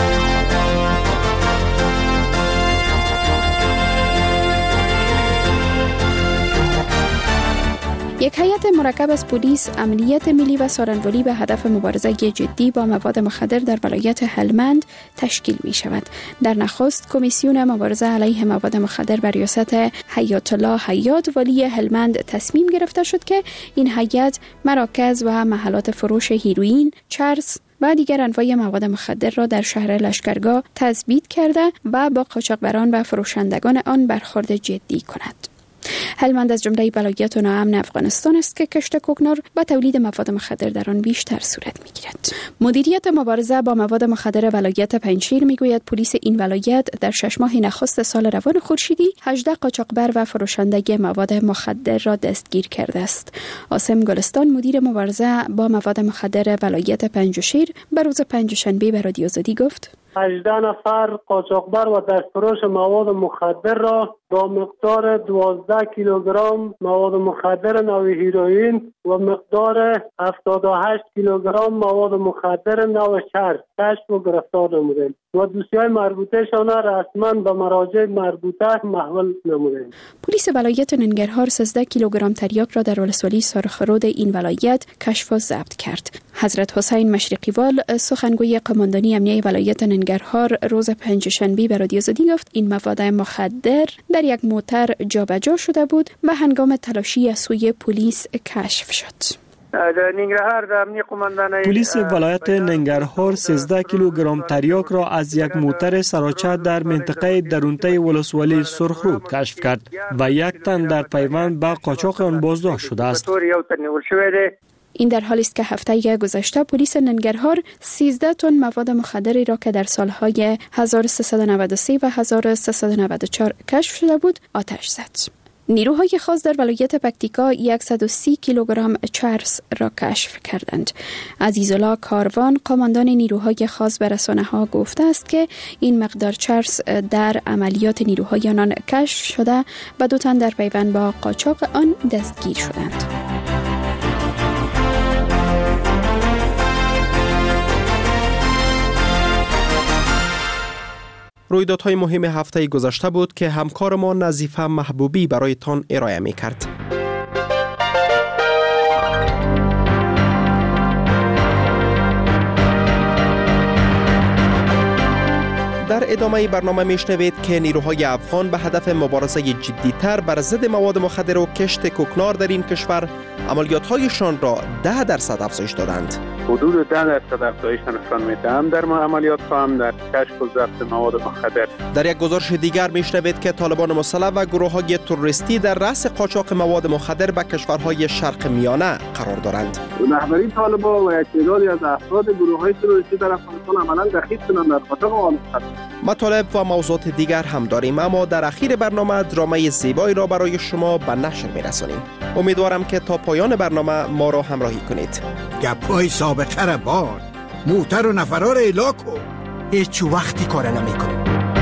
یک هیئت مرکب از پلیس، امنیت ملی و سارنوالی به هدف مبارزه جدی با مواد مخدر در ولایت هلمند تشکیل می شود. در نخست کمیسیون مبارزه علیه مواد مخدر بر ریاست حیات الله حیاد والی هلمند تصمیم گرفته شد که این هیئت مراکز و محلات فروش هیروئین، چرس و دیگر انواع مواد مخدر را در شهر لشکرگاه تثبیت کرده و با قاچاقبران و فروشندگان آن برخورد جدی کند. هلمند از جمله ولایات ناامن افغانستان است که کشت کوکنار و تولید مواد مخدر در آن بیشتر صورت می‌گیرد. مدیریت مبارزه با مواد مخدر ولایت پنجشیر میگوید پلیس این ولایت در 6 ماه نخست سال روان خورشیدی 18 قاچاقبر و فروشنده مواد مخدر را دستگیر کرده است. عاصم گلستان مدیر مبارزه با مواد مخدر ولایت پنجشیر به روز پنجشنبه به رادیو آزادی گفت: 18 نفر قاچاقبر و دستفروش مواد مخدر را با مقدار 12 کیلوگرم مواد مخدر نوع هیروئین و مقدار 78 کیلوگرم مواد مخدر نوع چرس کشف و گرفتار نمودیم و دوسیهای مربوطه شان رسما به مراجع مربوطه محول نمودیم. پلیس ولایت ننگرهار 13 کیلوگرم تریاک را در ولسوالی سرخرود این ولایت کشف و ضبط کرد. حضرت حسین مشرقیوال سخنگوی قماندانی امنیه ولایت ننگرهار روز پنجشنبه به رادیو آزادی گفت این مواد مخدر در یک موتر جابجا شده بود و هنگام تلاشی از سوی پلیس کشف شد. پلیس ولایت ننگرهار 13 کیلوگرم تریاک را از یک موتر سراچه در منطقه درونته ولسوالی سرخرود کشف کرد و یک تن در پیوند به قاچاق آن بازداشت شده است. این در حالی است که هفته گذشته پلیس ننگرهار 13 تن مواد مخدری را که در سالهای 1393 و 1394 کشف شده بود آتش زد. نیروهای خاص در ولایت پکتیکا 130 کیلوگرم چرس را کشف کردند. عزیزالله کاروان قماندان نیروهای خاص به رسانه‌ها گفته است که این مقدار چرس در عملیات نیروهای آنان کشف شده و 2 تن در پیوند با قاچاق آن دستگیر شدند. رویدادهای مهم هفته گذشته بود که همکار ما نظیفه محبوبی برایتان ارائه می کرد. در ادامه برنامه میشنوید که نیروهای افغان به هدف مبارزه جدی‌تر بر ضد مواد مخدر و کشت کوکنار در این کشور عملیات‌هایشان را 10% افزایش دادند. حدود 10% افزایش نشان می‌دهم در عملیات‌ها هم در کشف و ضبط مواد مخدر. در یک گزارش دیگر میشنوید که طالبان مسلح و گروه‌های تروریستی در رأس قاچاق مواد مخدر به کشورهای شرق میانه قرار دارند. رهبری طالبان و یک تعدادی از افراد گروه‌های تروریستی در افغانستان عملاً دخیل شدند در قاچاق مواد مخدر. مطالب و موضوعات دیگر هم داریم، اما در اخیر برنامه درامای زیبایی را برای شما به نشر می‌رسانیم. امیدوارم که تا پایان برنامه ما را همراهی کنید. گپای سابقه را باد، موتر و نفرها را الا کن. هیچ وقتی کار نمی‌کنیم.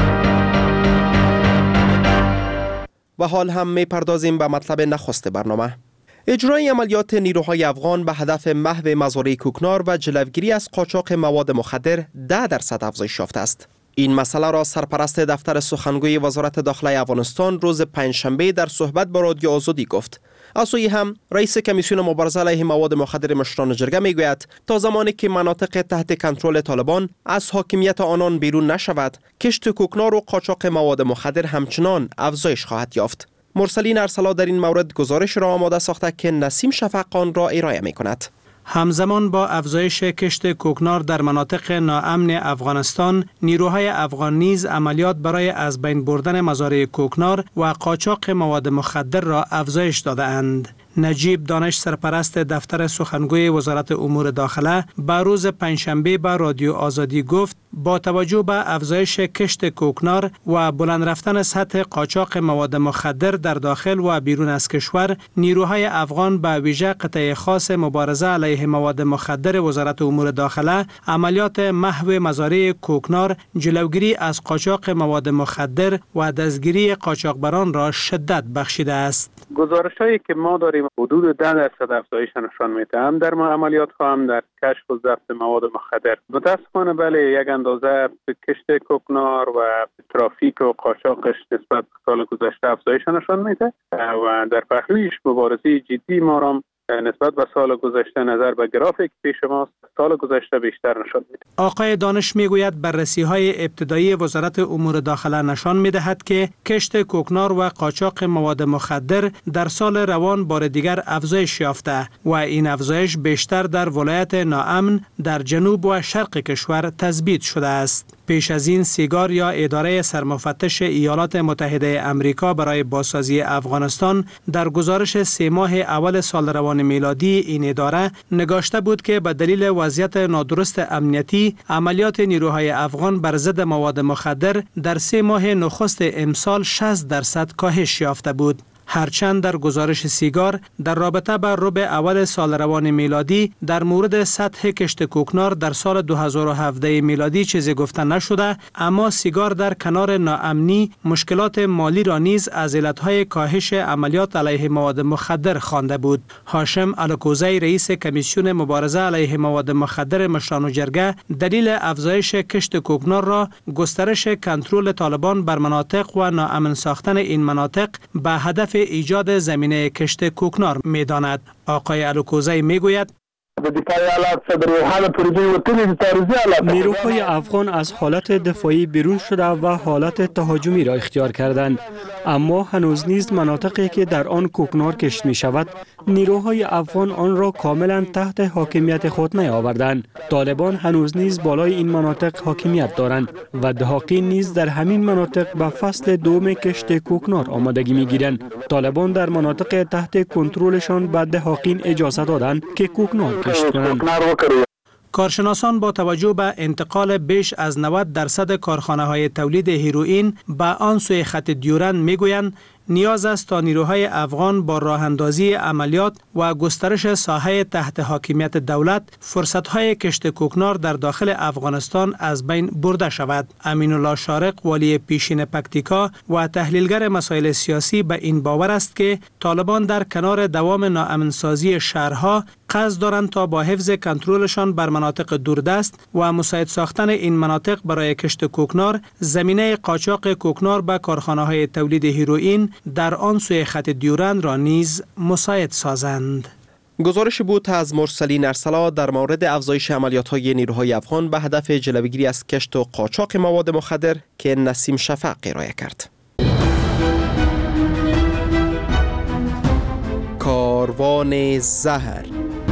و حال هم می‌پردازیم به مطلب نخست برنامه. اجرای عملیات نیروهای افغان به هدف محو مزارع کوکنار و جلوگیری از قاچاق مواد مخدر 10% افزایش یافته است. این مسئله را سرپرست دفتر سخنگوی وزارت داخله افغانستان روز پنجشنبه در صحبت با رادیو آزادی گفت. از سوی هم رئیس کمیسیون مبارزه علیه مواد مخدر مشران جرگه میگوید تا زمانی که مناطق تحت کنترل طالبان از حاکمیت آنان بیرون نشود، کشت کوکنار و قاچاق مواد مخدر همچنان افزایش خواهد یافت. مرسلین ارسلا در این مورد گزارش را آماده ساخته که نسیم شفقان را ارائه می‌کند. همزمان با افزایش کشت کوکنار در مناطق ناامن افغانستان، نیروهای افغان نیز عملیات برای از بین بردن مزارع کوکنار و قاچاق مواد مخدر را افزایش داده اند. نجیب دانش سرپرست دفتر سخنگوی وزارت امور داخله به روز پنجشنبه به رادیو آزادی گفت با توجه به افزایش کشت کوکنار و بلند رفتن سطح قاچاق مواد مخدر در داخل و بیرون از کشور، نیروهای افغان به ویژه قطعه خاص مبارزه علیه مواد مخدر وزارت امور داخله عملیات محو مزارع کوکنار، جلوگیری از قاچاق مواد مخدر و دستگیری قاچاقبران را شدت بخشیده است. گزارش‌هایی که ما داریم حدود 10% افزایش نشان می‌دهم در عملیات‌ها هم در کشف و ضبط مواد مخدر. متأسفانه بله یک اندازه کشت کوکنار و ترافیک و قاچاقش نسبت به سال گذشته افزایش نشان میده و در پهلویش مبارزه جدی ما را نسبت به سال گذشته نظر به گرافیک پیش ماست سال گذشته بیشتر نشان میده. آقای دانش میگوید بررسی‌های ابتدایی وزارت امور داخله نشان میدهد که کشت کوکنار و قاچاق مواد مخدر در سال روان بار دیگر افزایش یافته و این افزایش بیشتر در ولایت ناامن در جنوب و شرق کشور تثبیت شده است. پیش از این سیگار یا اداره سرمفتش ایالات متحده امریکا برای بازسازی افغانستان در گزارش 3 ماه اول سال روان میلادی این اداره نگاشته بود که به دلیل وضعیت نادرست امنیتی عملیات نیروهای افغان بر ضد مواد مخدر در 3 ماه نخست امسال 60% کاهش یافته بود. هرچند در گزارش سیگار در رابطه با ربع اول سال روان میلادی در مورد سطح کشت کوکنار در سال 2017 میلادی چیزی گفته نشده، اما سیگار در کنار ناامنی مشکلات مالی را نیز از علتهای کاهش عملیات علیه مواد مخدر خوانده بود. هاشم الکوزی رئیس کمیسیون مبارزه علیه مواد مخدر مشران جرگه دلیل افزایش کشت کوکنار را گسترش کنترل طالبان بر مناطق و ناامن ساختن این مناطق به هدف ایجاد زمینه کشت کوکنار می‌داند. آقای الکوزی میگوید نیروهای افغان از حالت دفاعی بیرون شده و حالت تهاجمی را اختیار کردند، اما هنوز نیز مناطقی که در آن کوکنار کشت می شود نیروهای افغان آن را کاملا تحت حاکمیت خود نیاوردند. طالبان هنوز نیز بالای این مناطق حاکمیت دارند و دهاقین نیز در همین مناطق به فصل دوم کشت کوکنار آمادگی می گیرند. طالبان در مناطق تحت کنترلشان به دهاقین اجازه دادند که کوکنار کشت کنند. کارشناسان با توجه به انتقال بیش از 90% کارخانه‌های تولید هیروئین به آن سوی خط دیورند میگویند نیاز است تا نیروهای افغان با راه اندازی عملیات و گسترش ساحه تحت حاکمیت دولت فرصت‌های کشت کوکنار در داخل افغانستان از بین برده شود. امین الله شارق والی پیشین پکتیکا و تحلیلگر مسائل سیاسی به این باور است که طالبان در کنار دوام ناامنسازی شهرها قصد دارند تا با حفظ کنترلشان بر مناطق دوردست و مساعد ساختن این مناطق برای کشت کوکنار زمینه قاچاق کوکنار به کارخانه‌های تولید هیروئین در آن سوی خط دیورند را نیز مساعد سازند. گزارش بود از مرسلین ارسلا در مورد افزایش عملیات‌های نیروهای افغان به هدف جلوگیری از کشت و قاچاق مواد مخدر که نسیم شفق ارائه کرد. کاروان زهر.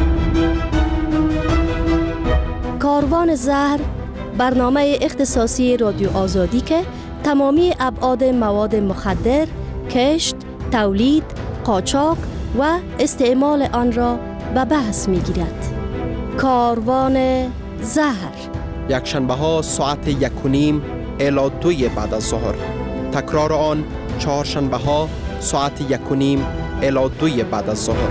کاروان زهر برنامه اختصاصی رادیو آزادی که تمامی ابعاد مواد مخدر، کشت، تولید، قاچاق و استعمال آن را به بحث می گیرد. کاروان زهر یک شنبه ها ساعت 1:30 الی 2 بعد از ظهر. تکرار آن چهارشنبه ها ساعت 1:30 الی 2 بعد از ظهر.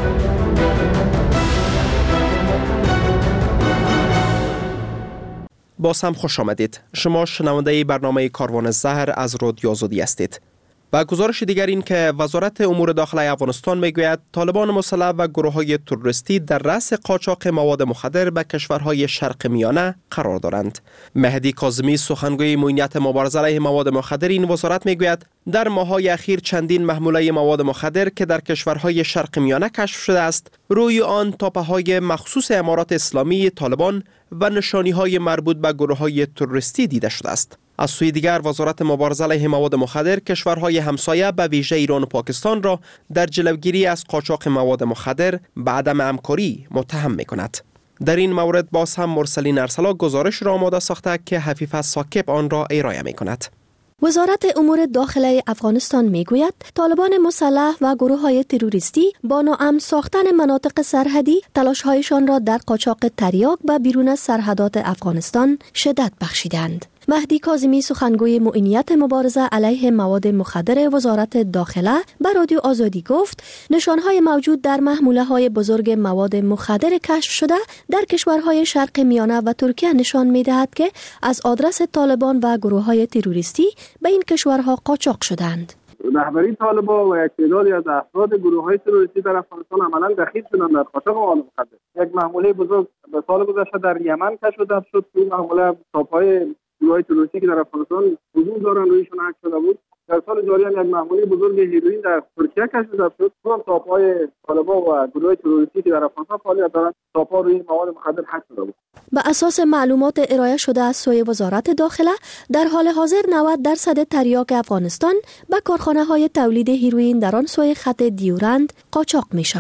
باز هم خوش آمدید. شما شنونده برنامه کاروان زهر از رادیو آزادی هستید. و گزارش دیگر این که وزارت امور داخلی افغانستان میگوید طالبان مسلح و گروه‌های تروریستی در رأس قاچاق مواد مخدر به کشورهای شرق میانه قرار دارند. مهدی کاظمی سخنگوی معینیت مبارزه علیه مواد مخدر این وزارت میگوید در ماه‌های اخیر چندین محموله مواد مخدر که در کشورهای شرق میانه کشف شده است، روی آن تاپه‌های مخصوص امارات اسلامی طالبان و نشانی‌های مربوط به گروه‌های تروریستی دیده شده است. از سوی دیگر وزارت مبارزه علیه مواد مخدر کشورهای همسایه به ویژه ایران و پاکستان را در جلوگیری از قاچاق مواد مخدر به عدم همکاری متهم می‌کند. در این مورد باز هم مرسلین ارسلا گزارش را آماده ساخته که حفیظ ساکب آن را ارائه می‌کند. وزارت امور داخلی افغانستان میگوید طالبان مسلح و گروه‌های تروریستی با ناامن ساختن مناطق سرحدی تلاش‌هایشان را در قاچاق تریاک به بیرون از سرحدات افغانستان شدت بخشیدند. مهدی کاظمی سخنگوی معینیت مبارزه علیه مواد مخدر وزارت داخله به رادیو آزادی گفت نشانهای موجود در محموله‌های بزرگ مواد مخدر کشف شده در کشورهای شرق میانه و ترکیه نشان می‌دهد که از آدرس طالبان و گروه‌های تروریستی به این کشورها قاچاق شدند. رهبری طالبان و یک تعدادی از افراد گروه‌های تروریستی در افغانستان عملاً دخیل شدند در قاچاق مواد مخدر. یک محموله بزرگ به سال گذشته در یمن کشف شد. این محموله تاپ‌های گروه‌های تروریستی که در افغانستان حضور دارند رویشون حک شده بود. در سال جاری هم یک محموله بزرگ هیروئین در ترکیه کشف شد. اون تاپ‌های طالبان و گروه‌های تروریستی که در افغانستان فعالیت دارند تاپ‌ها روی مواد مخدر حک شده بود. به اساس معلومات ارائه شده از سوی وزارت داخله در حال حاضر 90% تریاک افغانستان به کارخانه‌های تولید هیروئین در آن سوی خط دیورند قاچاق می‌شود.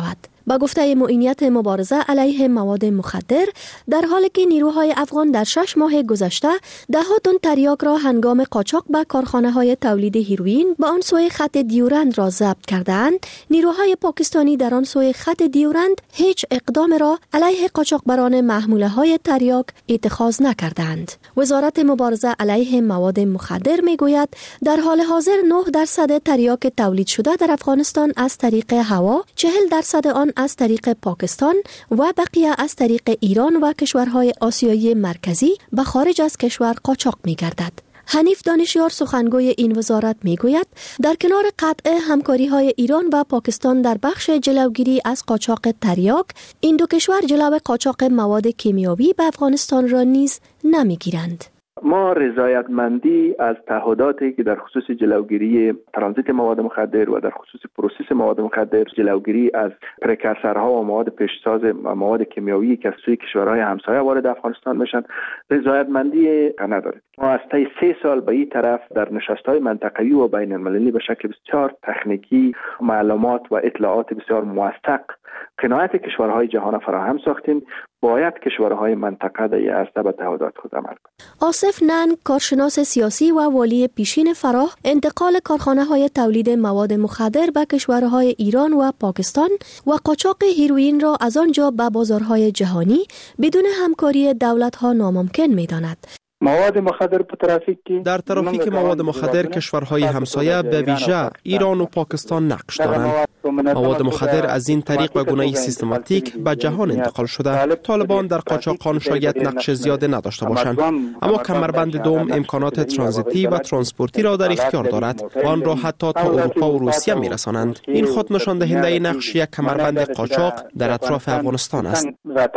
با گفته معینیت مبارزه علیه مواد مخدر، در حالی که نیروهای افغان در 6 ماه گذشته ده‌ها تن تریاک را هنگام قاچاق به کارخانه‌های تولید هیروئین به آن سوی خط دیورند را ضبط کردند، نیروهای پاکستانی در آن سوی خط دیورند هیچ اقدام را علیه قاچاقبران محموله‌های تریاک اتخاذ نکردند. وزارت مبارزه علیه مواد مخدر میگوید در حال حاضر 9% تریاک تولید شده در افغانستان از طریق هوا، 40% آن از طریق پاکستان و بقیه از طریق ایران و کشورهای آسیایی مرکزی به خارج از کشور قاچاق می‌گردد. حنیف دانشیار سخنگوی این وزارت میگوید در کنار قطع همکاری‌های ایران و پاکستان در بخش جلوگیری از قاچاق تریاک، این دو کشور جلو قاچاق مواد کیمیایی به افغانستان را نیز نمیگیرند. ما رضایتمندی از تعهداتی که در خصوص جلوگیری ترانزیت مواد مخدر و در خصوص پروسس مواد مخدر، جلوگیری از پرکرسرها و مواد پیشساز و مواد کیمیایی که از سوی کشورهای همسایه وارد افغانستان میشن، رضایتمندی ندارد. ما از طی 3 سال به این طرف در نشست‌های منطقه‌ای و بین المللی به شکل بسیار تکنیکی معلومات و اطلاعات بسیار موثق قناعت کشورهای جهان فراهم ساختیم. باید کشورهای منطقه در این عرصه به تعهدات خود عمل کنند. آصف ننگ، کارشناس سیاسی و والی پیشین فراه، انتقال کارخانه‌های تولید مواد مخدر به کشورهای ایران و پاکستان و قاچاق هیروئین را از آنجا به بازارهای جهانی بدون همکاری دولت‌ها ناممکن می‌داند. مواد مخدر در ترافیک مواد مخدر کشورهای همسایه به ویژه ایران و پاکستان نقش دارند. مواد مخدر از این طریق و گونه‌ای سیستماتیک به جهان انتقال شده. طالبان در قاچاق شاید نقش زیاده نداشته باشند، اما کمربند دوم امکانات ترانزیتی و ترانسپورتی را در اختیار دارد و آن را حتی تا اروپا و روسیه می‌رسانند. این خود نشان دهنده نقش یک کمربند قاچاق در اطراف افغانستان است.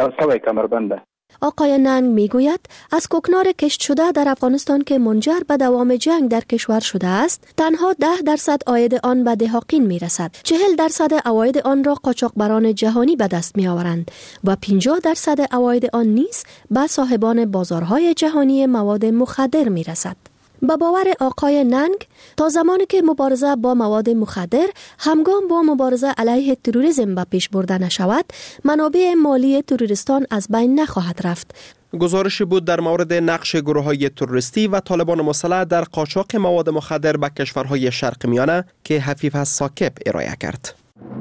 آقای ننگ میگوید از کوکنار کشت شده در افغانستان که منجر به دوام جنگ در کشور شده است، تنها 10% عاید آن به دهاقین میرسد. 40% عواید آن را قاچاقبران جهانی به دست میآورند و 50% عواید آن نیز به صاحبان بازارهای جهانی مواد مخدر میرسد. با باور آقای ننگ، تا زمانی که مبارزه با مواد مخدر همگام با مبارزه علیه تروریسم به پیش برده نشود، منابع مالی تروریستان از بین نخواهد رفت. گزارشی بود در مورد نقش گروه‌های تروریستی و طالبان مسلح در قاچاق مواد مخدر به کشورهای شرق میانه که حفیظ ثاقب ارائه کرد.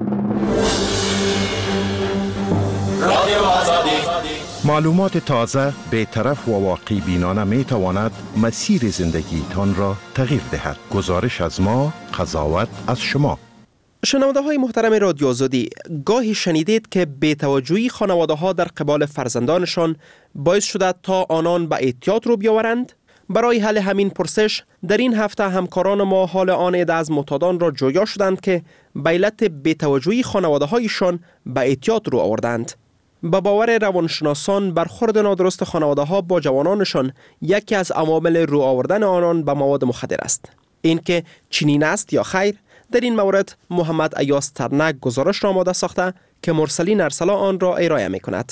معلومات تازه، بی‌طرف و واقعی بینانه می تواند مسیر زندگی تان را تغییر دهد. گزارش از ما، قضاوت از شما. شنونده های محترم رادیو آزادی، گاهی شنیدید که بی‌توجهی خانواده ها در قبال فرزندانشان باعث شده تا آنان به اعتیاد رو بیاورند؟ برای حل همین پرسش در این هفته همکاران ما حال آن عده از معتادان را جویا شدند که به علت بی‌توجهی خانواده هایشان به اعتیاد رو آوردند. با باور روانشناسان، برخورد نادرست خانواده ها با جوانانشان یکی از عوامل رو آوردن آنان به مواد مخدر است. اینکه چنین است یا خیر، در این مورد محمد ایاز ترنک گزارش را آماده ساخته که مرسلین ارسلا آن را ارائه می کند.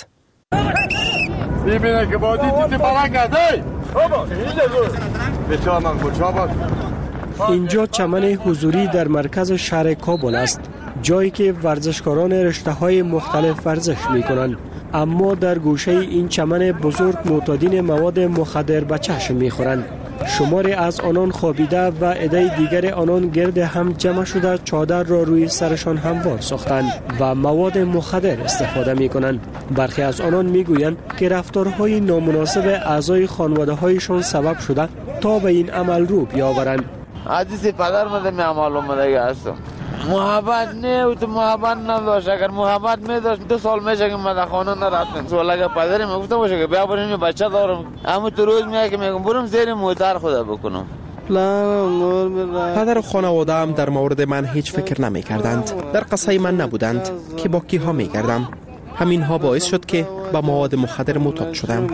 اینجا چمن حضوری در مرکز شهر کابل است، جایی که ورزشکاران رشته‌های مختلف ورزش می‌کنند. اما در گوشه این چمن بزرگ معتادین مواد مخدر به چشم می‌خورند. شماری از آنان خوابیده و عده دیگر آنان گرد هم جمع شده چادر را روی سرشان هموار ساختند و مواد مخدر استفاده می‌کنند. برخی از آنان می‌گویند که رفتارهای نامناسب اعضای خانواده‌هایشان سبب شده تا به این عمل رو بیاورند. حدیث پدر مده معلوم مده هستم. محبت نه و تو محبت نداشت. اگر محبت می‌داشت 2 سال میشه که من خانه نرفتم. سوال اگر پدر میگفته باشه که بیا بریم بچه دارم، اما تو روز میگه که میگم برم زیر موتر خدا بکنم. پدر و خانواده هم در مورد من هیچ فکر نمی کردند. در قصه من نبودند که با کیها می کردم. همین ها باعث شد که با مواد مخدر معتاد شدم.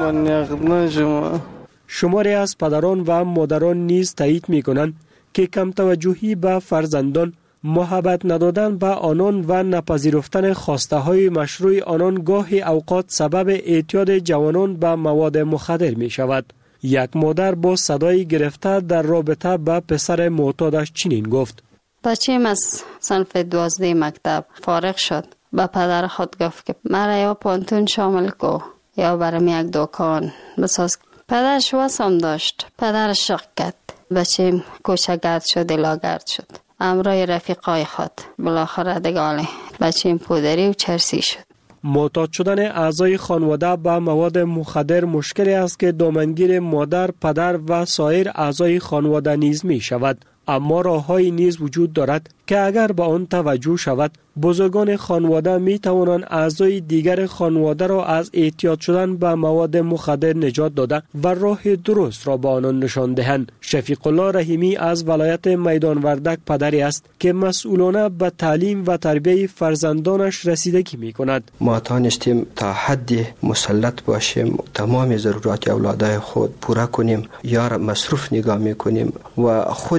شماری از پدران و مادران نیز تایید می کنند که کم توجهی به فرزندان، محبت ندادن به آنان و نپذیرفتن خواسته های مشروع آنان گاهی اوقات سبب اعتیاد جوانان به مواد مخدر می شود. یک مادر با صدای گرفته در رابطه با پسر معتادش چنین گفت: بچه‌م از صنف 12 مکتب فارغ شد به پدر خود گفت که مرا یا پانتون شامل کو یا برام یک دکان بساز. پدرش واسم داشت، پدرش شق کرد، بچیم کوچگرد شد، لاگرد شد. امرای رفیقای خود بالاخره دگاله بچیم پودری و چرسی شد. معتاد شدن اعضای خانواده به مواد مخدر مشکلی است که دامنگیر مادر، پدر و سایر اعضای خانواده نیز می شود. اما راه‌هایی نیز وجود دارد که اگر به آن توجه شود، بزرگان خانواده می توانند اعضای دیگر خانواده را از اعتیاد شدن به مواد مخدر نجات داده و راه درست را به آنان نشان دهند. شفیق الله رحیمی از ولایت میدان وردک پدری است که مسئولانه به تعلیم و تربیت فرزندانش رسیدگی می کند. ما توانستیم تا حد مسلط باشیم، تمام ضرورات اولادای خود پورا کنیم، یا مصروف نگاه می کنیم و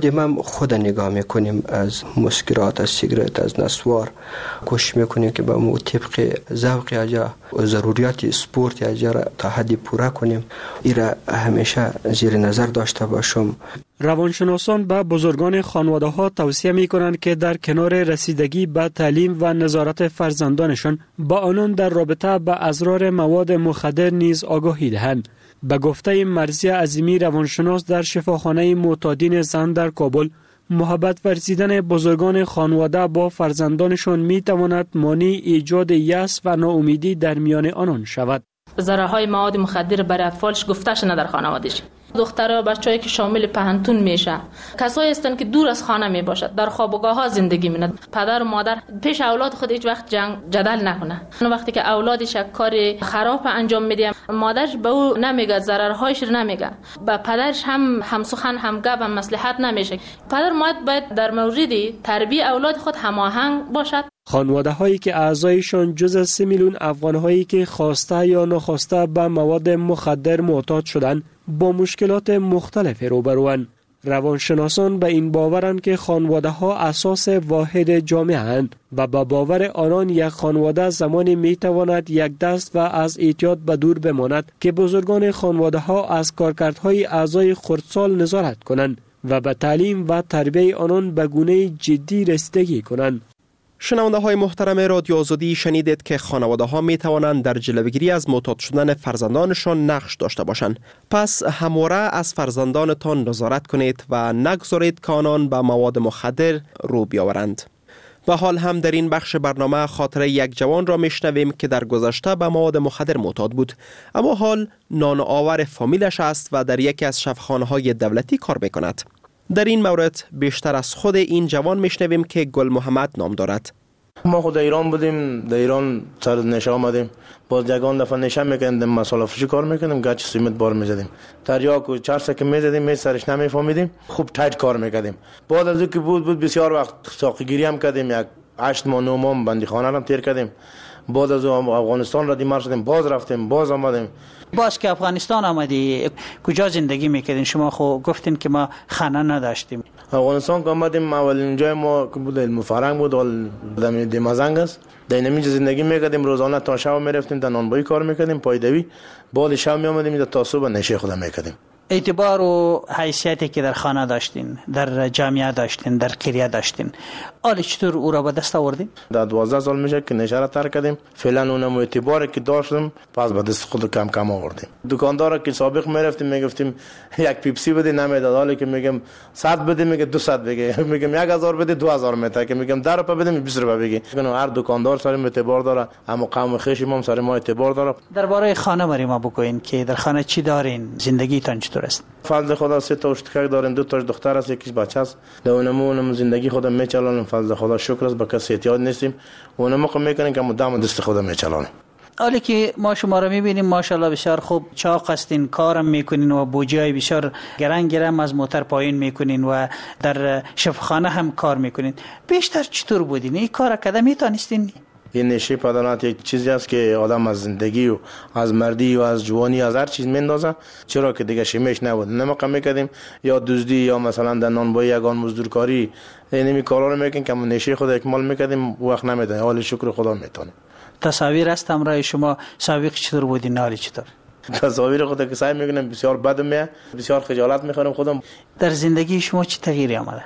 خود نگاه می کنیم، از مسکرات، از سیگرت، از نسوار کوشش میکنیم که با مو طبق ذوق اجا و ضروریات سپورت اجا را تا حدی پورا کنیم. ایرا همیشه زیر نظر داشته باشم. روانشناسان به بزرگان خانواده ها توصیه می کنند که در کنار رسیدگی به تعلیم و نظارت فرزندانشان با آنان در رابطه با اضرار مواد مخدر نیز آگاهی دهند. به گفته مرضیه عظیمی روانشناس در شفاخانه معتادین زن در کابل، محبت ورزیدن بزرگان خانواده با فرزندانشان می تواند مانع ایجاد یأس و ناامیدی در میان آنان شود. ضررهای مواد مخدر برای اطفالش گفته‌ش نه در خانواده‌اش. دخترها بچه‌ای که شامل پهنتون میشه، کسایی هستند که دور از خانه می باشد، در خوابگاه‌ها زندگی می‌کند. پدر و مادر پیش اولاد خود هیچ وقت جدل نکنه. وقتی که اولادش کار خراب انجام میده، مادرش به او نمیگه، ضررهایش رو نمیگه، با پدرش هم سخن هم گپ هم مصلحت نمیشه. پدر باید در مورد تربیت اولاد خود هماهنگ باشد. خانواده هایی که اعضایشان جز 3 میلیون افغان هایی که خواسته یا ناخواسته به مواد مخدر معتاد شدند با مشکلات مختلف روبروند. روانشناسان به این باورند که خانواده ها اساس واحد جامعه اند و با باور آنان یک خانواده زمانی می تواند یک دست و از اعتیاد به دور بماند که بزرگان خانواده ها از کارکردهای اعضای خردسال نظارت کنند و به تعلیم و تربیت آنان به گونه جدی رسیدگی کنند. شنونده های محترم رادیو آزادی، شنیدید که خانواده ها می توانند در جلوگیری از معتاد شدن فرزندانشان نقش داشته باشند. پس همواره از فرزندانتان نظارت کنید و نگذارید که آنان به مواد مخدر رو بیاورند. و حال هم در این بخش برنامه خاطره یک جوان را میشنویم که در گذشته به مواد مخدر معتاد بود، اما حال نان آور فامیلش است و در یکی از شفاخانه‌های دولتی کار میکند. در این مورد بیشتر از خود این جوان میشنویم که گل محمد نام دارد. ما خود ایران بودیم، در ایران سر نشه آمدیم، باز یگان دفعه نشه میکندیم، مساله فروشی کار میکردیم، گچ سیمت بار میزدیم، تریاک و چرسه که میزدیم می سرش نمیفهمیدیم، خوب تایت کار میکردیم. بعد از اینکه بود بسیار وقت ساقیگیری هم کردیم، یک 8 ماه 9 ماه بندی خانه هم تیر کردیم. بعد از افغانستان را دیمار شدیم، باز رفتیم، باز آمدیم. باز که افغانستان آمدی کجا زندگی میکردین؟ شما خو گفتین که ما خانه نداشتیم. افغانستان که آمدیم اولین جای ما که بود علم فرنگ بود، دم دمازنگ است. در اینجا زندگی میکردیم، روزانه تا شب میرفتیم در نانبایی کار میکردیم، پایدوی. بعد شب میآمدیم تا صبح نشه خود میکردیم. اعتبار و حیثیتی که در خانه داشتین، در جامعه داشتین، در قریه داشتین، حالا چطور او را به دست آوردین؟ در 12 سال میشه که نشه را ترک کردیم. فعلا اونم اعتباری که داشتیم پس به دست خود کم کم آوردیم. دکاندار که سابق میرفتیم میگفتیم یک پیپسی بده، نمیداد. حالا که میگم 100 بده، میگه 200 بگه، میگم 1000 بده 2000 میته، که میگم 10 روپیه بده 20 روپیه بگه. هر دکاندار سر اعتبار داره، اما قوم خویش ما سر ما اعتبار داره. درباره خانه برای ما بگوین که در خانه چی دارین؟ زندگیتان چطور است؟ فضل خدا 3 تا اشتکک داریم، 2 تا دختر است، یکیش بچه است. اونم زندگی خودم میچلانیم، فضل خدا شکر است، به کسی احتیاج نیستیم. اونم که میکنیم که مدام دست خودم میچلانیم. حالی که ما شما را میبینیم ماشاءالله بسیار خوب چاق هستین، کارم میکنین و بوجای بسیار گرم از موتر پایین میکنین و در شفاخانه هم کار میکنین. بیشتر چطور بودین؟ این کار کده میتونستین؟ این نشه پدرانت یک چیزی است که آدم از زندگی و از مردی و از جوانی از هر چیز میندازه، چرا که دیگه شیمش نبود. نمقه میکردیم یا دزدی یا مثلا در نانبایی یگان مزدورکاری، اینمی کارا رو میکنیم که نشه خود اکمال میکردیم، وقت نمیدن. حال شکر خدا میتونه. تصاویر است همراه شما، سابق چطور بودین؟ حالی چطور؟ تصاویر خود که سعی میکنم بسیار بد میاد، بسیار خجالت میخورم خودم. در زندگی شما چه تغییری آمده؟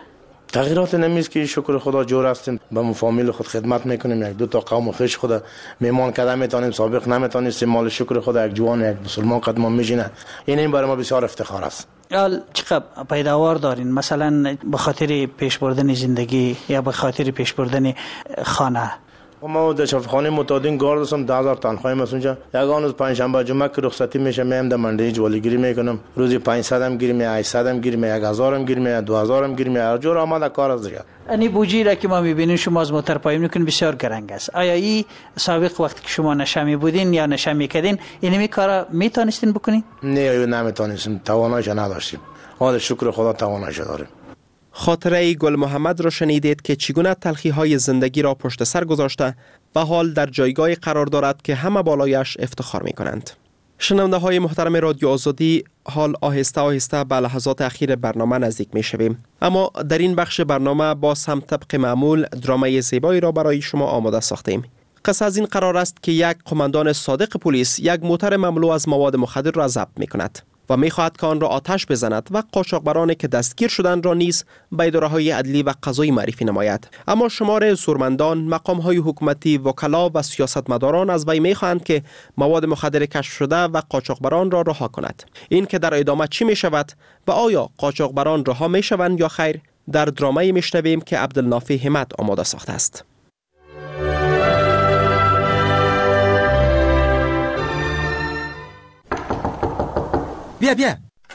تغییرات نمیست که شکر خدا جور هستیم، به فامیل خود خدمت میکنیم، یک دو تا قوم خوش خود میمان کده میتونیم، سابق نمیتونیم، مال شکر خدا یک جوان یک مسلمان قدم میشینه. این برای ما بسیار افتخار است. چقدر پیداوار دارین؟ مثلا به خاطر پیش بردن زندگی یا به خاطر پیش بردن خانه؟ ما در شفاخانه متعدد گارد هستم، 10,000 تنخواهیم است اونجا. یگان روز پنجشنبه جمعه که رخصتی میشه میام در منډی جوالیگیری میکنم. روزی 500 هم گیریم، 800 هم گیریم، 1000 هم گیریم، 2000 هم گیریم. هر جور آماده کار است دیگه. این بوجی را که ما میبینیم شما از موتر پایین میکنین بسیار گرنگ است. آیا این سابق وقتی که شما نشه میبودین یا نشه میکردین این کارا میتونستین بکنین؟ نه نمیتونستیم، تواناییش نداشتیم. حال شکر خدا تواناییش داریم. خاطره گل محمد را شنیدید که چگونه تلخی‌های زندگی را پشت سر گذاشته و حال در جایگاهی قرار دارد که همه بالایش افتخار می‌کنند. شنونده های محترم رادیو آزادی، حال آهسته آهسته به لحظات اخیر برنامه نزدیک می‌شویم، اما در این بخش برنامه باز هم طبق معمول درامای زیبایی را برای شما آماده ساختیم. قصه از این قرار است که یک قماندان صادق پلیس یک موتر مملو از مواد مخدر را ضبط می‌کند و می‌خواهد که آن را آتش بزند و قاچاقبرانی که دستگیر شدند را نیز به اداره‌های عدلی و قضایی معرفی نماید. اما شمار زورمندان، مقام‌های حکومتی، وکلا و سیاستمداران از وی می‌خواهند که مواد مخدر کشف شده و قاچاقبران را رها کند. این که در ادامه چی می‌شود و آیا قاچاقبران رها می‌شوند یا خیر، در درامایی می‌شنویم که عبدالنافع همت آماده ساخته است. بیا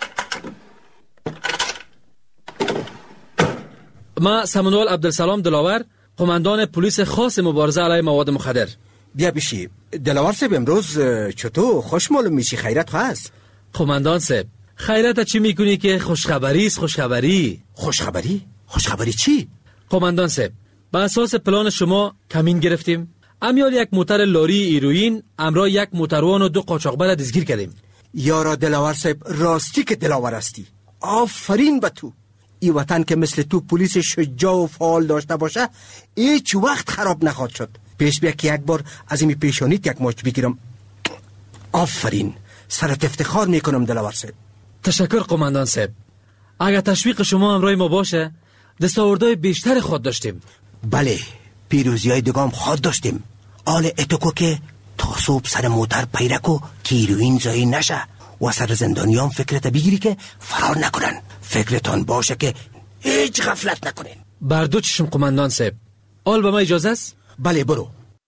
ما سمنوال عبدالسلام دلاور، قماندان پلیس خاص مبارزه علیه مواد مخدر. بیا بشی دلاور صاحب، امروز چطور خوش معلوم میشی؟ خیرت هست؟ قماندان صاحب خیرت چی میکنی که خوشخبری است؟ خوشخبری چی؟ قماندان صاحب به اساس پلان شما کمین گرفتیم، امیال یک موتر لاری ایروین امرا یک موتروان و 2 قاچاقبر دستگیر کردیم. یارا دلاور صاحب، راستی که دلاور هستی. آفرین به تو. ای وطن که مثل تو پلیس شجاع و فعال داشته باشه هیچ وقت خراب نخواد شد. پیش بیا که یک بار از این پیشانیت یک ماچ بگیرم. آفرین، سرت افتخار میکنم دلاور صاحب. تشکر قماندان صاحب. اگر تشویق شما همراه ما باشه دستاوردهای بیشتر خود داشتیم. بله، پیروزی‌های دگام خود داشتیم. آل اتوکو که تا صبح سر موتر پیرکو که ایروین زایی نشه و سر زندانیان فکرت بگیری که فرار نکنن. فکرتان باشه که هیچ غفلت نکنین. بر دو چشم قماندان صاحب. آل به ما اجازه است؟ بله برو.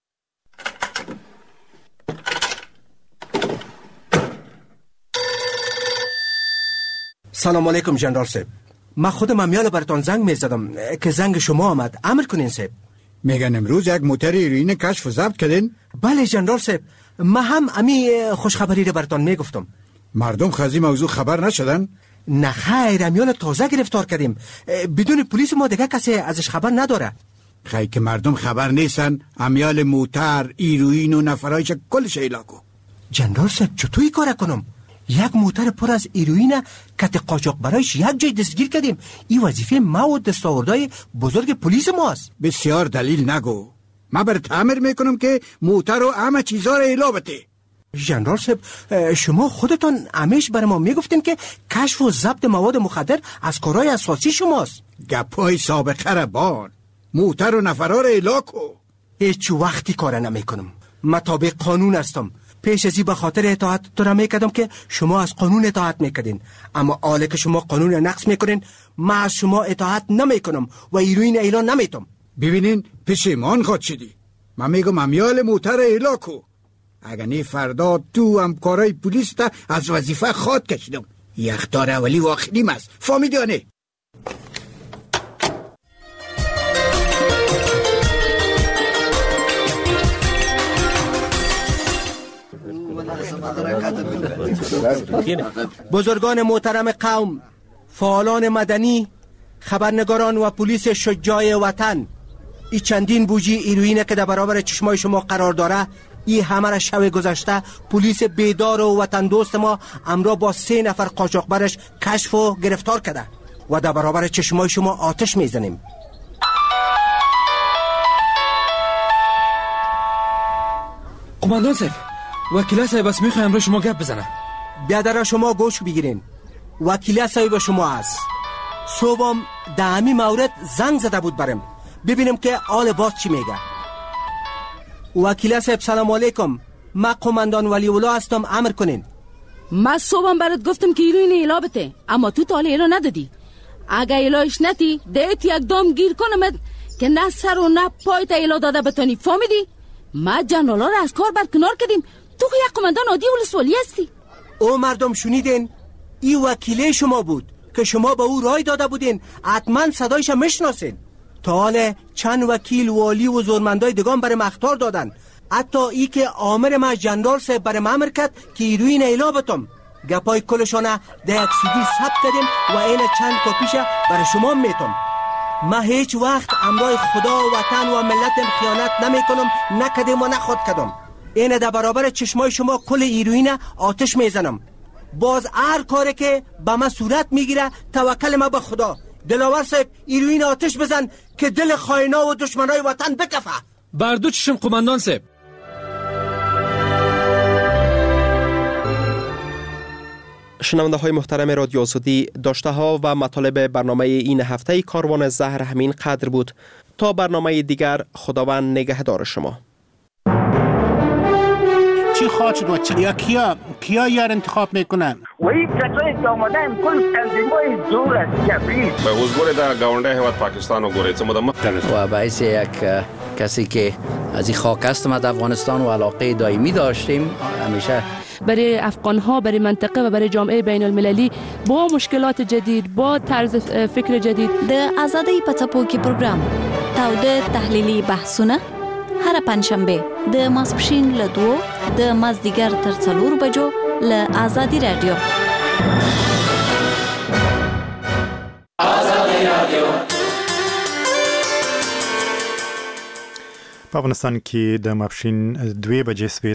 سلام علیکم جنرال صاحب. من خودم امیال براتون زنگ میزدم که زنگ شما آمد. امر کنین صاحب. میگن امروز یک موتر ایروین کشف و ضبط کردین؟ بله جنرال صاحب، من هم امی خوشخبری رو براتون میگفتم. مردم خزی موضوع خبر نشدن؟ نه خیر، امیال تازه گرفتار کردیم. بدون پلیس ما دیگه کسی ازش خبر نداره. خیلی که مردم خبر نیستن، امیال موتر ایروین و نفرایش کلش ایلاکو. جنرال صاحب چطوری کار کنم؟ یک موتر پر از ایروین کت قاچاق برایش یک جای دستگیر کردیم. این وظیفه ما و دستاوردهای بزرگ پلیس ماست. بسیار دلیل نگو، ما بر تعمیر میکنم که موتر و همه چیزا رو ایلا بده. جنرال صاحب شما خودتان همیشه برای ما میگفتین که کشف و ضبط مواد مخدر از کارهای اساسی شماست. گپای سابقه را بان، موتر و نفرا رو ایلا کو. هیچ وقتی کار نمیکنم، من تابع قانون هستم. پیش ازی به خاطر اطاعت تو میکردم که شما از قانون اطاعت میکردین، اما حالا که شما قانون نقض میکنین من از شما اطاعت نمیکنم و ایروین اعلان نمیتم. ببینین پشیمان خود شدی. من میگم امیال موتر ایلا کو. اگر نی فردا تو هم کارای پلیس تا از وظیفه خود کشیدم. یختار اولی و آخریم است، فهمیدانه؟ بزرگان محترم قوم، فعالان مدنی، خبرنگاران و پلیس شجاع وطن، این چندین بوجی ایروینه که در برابر چشمای شما قرار داره، این همه را شب گذشته پلیس بیدار و وطن دوست ما امرا با 3 نفر قاچاقبرش کشف و گرفتار کرده و در برابر چشمای شما آتش میزنیم. قماندان صاحب، وکیل صاحب بس میخوایم امروز شما گپ بزنه. بیادر شما گوش بگیرین. وکیل صاحب شما است. صبحم در همین مورد زنگ زده بود برم ببینم که آل باز چی میگه. وکیل صاحب سلام علیکم، من قماندان ولی الله هستم، امر کنین. من صبحم برات گفتم که ایرو اینه ایلا بته، اما تو تاله ایلا ندادی. اگه ایلاش نتی دیت یک دام گیر کنمت که نه سر و نه پای تا ایلا داده بتانی، فهمیدی؟ ما جنرالا رو از کار برکنار کردیم، تو که یک قماندان عادی ولسوالی هستی. او مردم شنیدین؟ ای وکیله شما بود که شما به او رای داده بودین، حتما صدایش میشناسین. تا حالا چند وکیل والی و زورمندای دگان برای مختار دادن، حتی ای که آمر ما جنرال صاحب برای امر کرد که ایروین ایلا بتم. گپای کلشانه در یک سیدی ثبت کردیم و این چند کپیشه برای شما میتم. ما هیچ وقت امرای خدا و وطن و ملتم خیانت نمی کنم، نکدیم و نخود کدم. این در برابر چشمای شما کل ایروین آتش میزنم. باز هر کاری که به ما صورت میگیره توکل ما به خدا. دلاور صاحب ایروین آتش بزن که دل خائنا و دشمنای وطن بکفه. بر دو چشم قماندان صاحب. شنونده های محترم رادیو آزادی، داشته ها و مطالب برنامه این هفته کاروان زهر همین قدر بود. تا برنامه دیگر، خداوند نگهدار شما. چی خواهد شد و چی؟ یا کیا یار انتخاب میکنن؟ و این کسایی که آمدن کل تنظیمای دور از جبری به حضور در گاونده هیواد پاکستان و گوریت و باعث یک کسی که از این خاک است ما در افغانستان و علاقه دائمی داشتیم، همیشه برای افغان‌ها، برای منطقه و برای جامعه بین المللی با مشکلات جدید، با طرز فکر جدید. د آزادی پڅپوکي پروګرام تاوده تحلیلی بحثونه هر پنځشنبه د ماسپښین له 2 د مازدیګر تر 4 بجو له آزادی رادیو. آزادی رادیو په افغانستان کې د ماسپښین 2 بجې